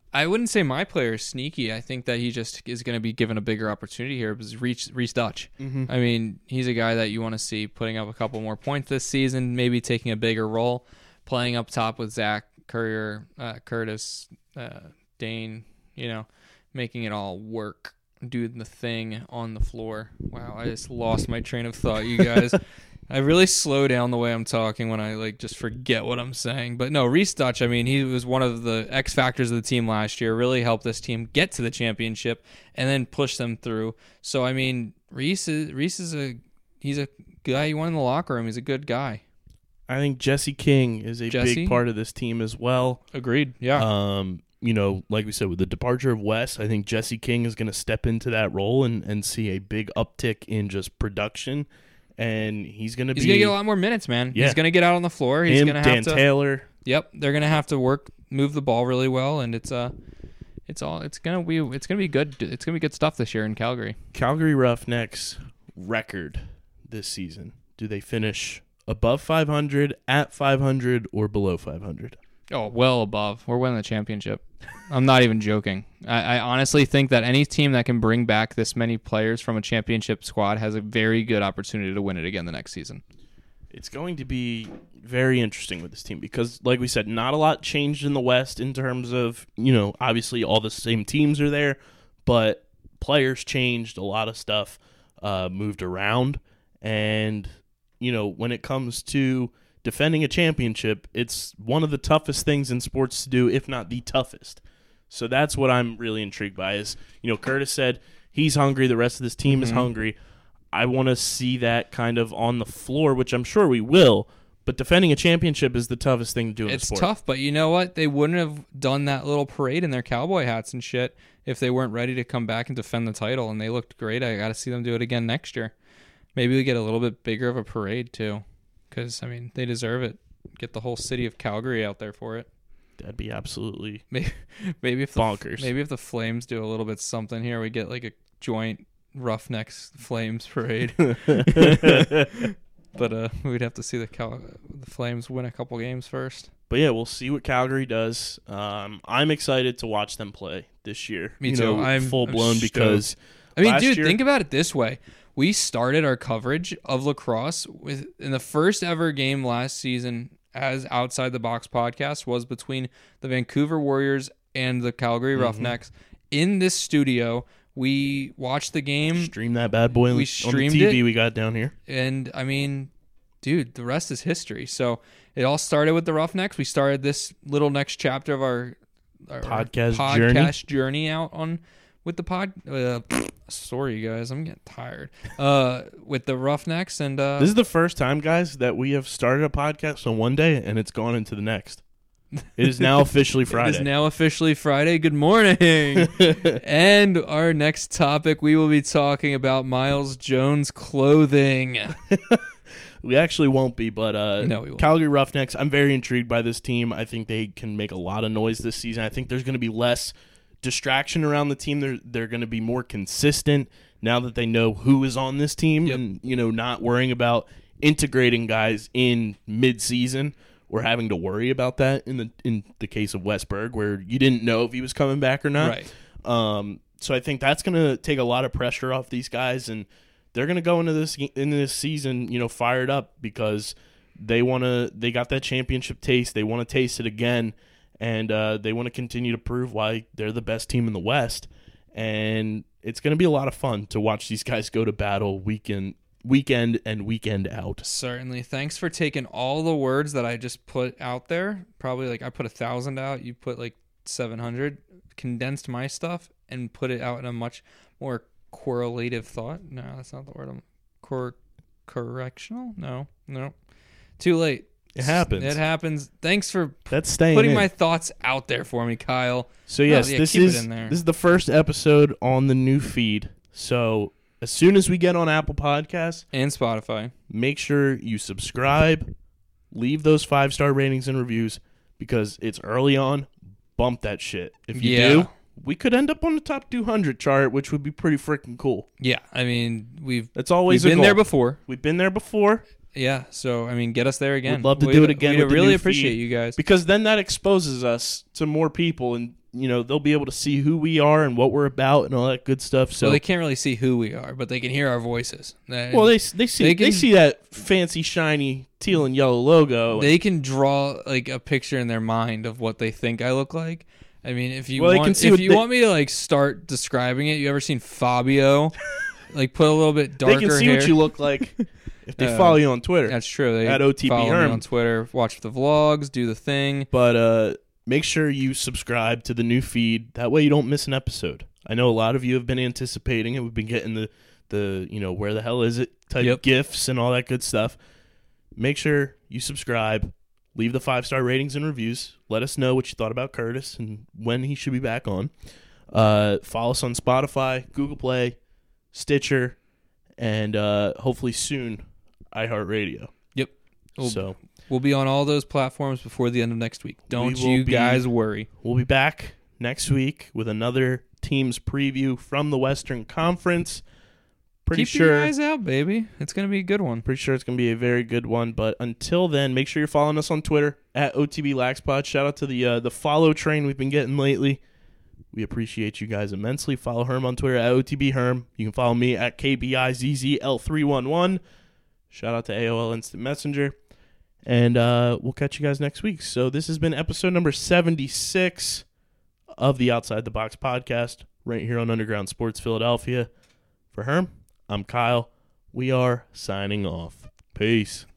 I wouldn't say my player is sneaky. I think that he just is going to be given a bigger opportunity here. Because Reese, Reese Dutch. Mm-hmm. I mean, he's a guy that you want to see putting up a couple more points this season, maybe taking a bigger role, playing up top with Zach, Courier, uh, Curtis, uh, Dane, you know, making it all work, doing the thing on the floor. Wow, I just lost my train of thought, you guys. I really slow down the way I'm talking when I like just forget what I'm saying. But no, Reese Dutch, I mean, he was one of the X factors of the team last year, really helped this team get to the championship and then push them through. So, I mean, Reese is, Reese is a he's a guy you want in the locker room. He's a good guy. I think Jesse King is a Jesse? big part of this team as well. Agreed. Yeah. Um, you know, like we said, with the departure of Wes, I think Jesse King is going to step into that role and, and see a big uptick in just production. And he's going to be... He's going to get a lot more minutes, man. Yeah. He's going to get out on the floor. He's him, going to Dan have to... Taylor. Yep. They're going to have to work, move the ball really well, and it's uh, it's all it's going to be it's going to be good. It's going to be good stuff this year in Calgary. Calgary Roughnecks record this season. Do they finish above five hundred, at five hundred, or below five hundred? Oh, well above. We're winning the championship. I'm not even joking. I, I honestly think that any team that can bring back this many players from a championship squad has a very good opportunity to win it again the next season. It's going to be very interesting with this team because, like we said, not a lot changed in the West in terms of, you know, obviously all the same teams are there, but players changed, a lot of stuff uh, moved around, and, you know, when it comes to defending a championship, it's one of the toughest things in sports to do, if not the toughest. So that's what I'm really intrigued by is, you know, Curtis said he's hungry, the rest of this team mm-hmm. is hungry. I want to see that kind of on the floor, which I'm sure we will, but defending a championship is the toughest thing to do in it's the sport. It's tough, but you know what? They wouldn't have done that little parade in their cowboy hats and shit if they weren't ready to come back and defend the title, and they looked great. I got to see them do it again next year. Maybe we get a little bit bigger of a parade, too. Because, I mean, they deserve it. Get the whole city of Calgary out there for it. That'd be absolutely maybe, maybe if the, bonkers. Maybe if the Flames do a little bit something here, we get like a joint Roughnecks Flames parade. But uh, we'd have to see the Cal- the Flames win a couple games first. But yeah, we'll see what Calgary does. Um, I'm excited to watch them play this year. Me you too. Know, I'm full blown I'm because. I mean, last dude, year, think about it this way. We started our coverage of lacrosse with in the first ever game last season as Outside the Box podcast was between the Vancouver Warriors and the Calgary mm-hmm. Roughnecks. In this studio, we watched the game. Stream that bad boy we on streamed the T V it, we got down here. And, I mean, dude, the rest is history. So it all started with the Roughnecks. We started this little next chapter of our, our podcast, podcast journey. journey out on with the pod. Uh, sorry, you guys, I'm getting tired. Uh, with the Roughnecks and uh, this is the first time, guys, that we have started a podcast on one day and it's gone into the next. It is now officially Friday. It is now officially Friday. Good morning. And our next topic, we will be talking about Miles Jones clothing. We actually won't be, but uh, no, we won't. Calgary Roughnecks, I'm very intrigued by this team. I think they can make a lot of noise this season. I think there's going to be less distraction around the team. They're they're going to be more consistent now that they know who is on this team, yep. and you know, not worrying about integrating guys in mid-season or having to worry about that in the in the case of Westberg, where you didn't know if he was coming back or not. Right. Um, so I think that's going to take a lot of pressure off these guys, and they're going to go into this into this season, you know, fired up because they want to. They got that championship taste. They want to taste it again. And uh, they want to continue to prove why they're the best team in the West. And it's going to be a lot of fun to watch these guys go to battle weekend, weekend and weekend out. Certainly. Thanks for taking all the words that I just put out there. Probably like I put a thousand out. You put like seven hundred. Condensed my stuff and put it out in a much more correlative thought. No, that's not the word. I'm cor- correctional? No, no. Too late. It happens. It happens. Thanks for That's staying putting in. my thoughts out there for me, Kyle. So yes, oh, yeah, this keep is it in there. this is the first episode on the new feed. So as soon as we get on Apple Podcasts and Spotify, make sure you subscribe, leave those five star ratings and reviews because it's early on. Bump that shit. If you yeah. do, we could end up on the top two hundred chart, which would be pretty freaking cool. Yeah, I mean we've that's always we've a been goal. there before. We've been there before. Yeah, so I mean, get us there again. We'd love to we'd, do it again. We with the really new appreciate feed, you guys because then that exposes us to more people, and you know, they'll be able to see who we are and what we're about and all that good stuff. So well, they can't really see who we are, but they can hear our voices. And well, they they see they they, can- see that fancy shiny teal and yellow logo. they can draw like a picture in their mind of what they think I look like. I mean, if you Well, they want, can see if what you they- want me to like start describing it, you ever seen Fabio? Like put a little bit they darker can see hair. what you look like if they Uh, follow you on Twitter. That's true. They At O T B follow me Herm. on Twitter, watch the vlogs, do the thing. But uh, make sure you subscribe to the new feed. That way you don't miss an episode. I know a lot of you have been anticipating it. We've been getting the, the you know, where the hell is it type Yep. gifs and all that good stuff. Make sure you subscribe. Leave the five-star ratings and reviews. Let us know what you thought about Curtis and when he should be back on. Uh, follow us on Spotify, Google Play, Stitcher, and uh, hopefully soon, iHeartRadio. Yep. We'll, So we'll be on all those platforms before the end of next week. Don't will you be- guys worry. we'll be back next week with another team's preview from the Western Conference. Pretty Keep sure, your eyes out, baby. It's going to be a good one. pretty sure it's going to be a very good one. But until then, make sure you're following us on Twitter at O T B Laxpod. Shout out to the uh, the follow train we've been getting lately. We appreciate you guys immensely. Follow Herm on Twitter at O T B Herm. You can follow me at K B I Z Z L three one one. Shout out to A O L Instant Messenger. And uh, we'll catch you guys next week. So this has been episode number seventy-six of the Outside the Box podcast right here on Underground Sports Philadelphia. For Herm, I'm Kyle. We are signing off. Peace.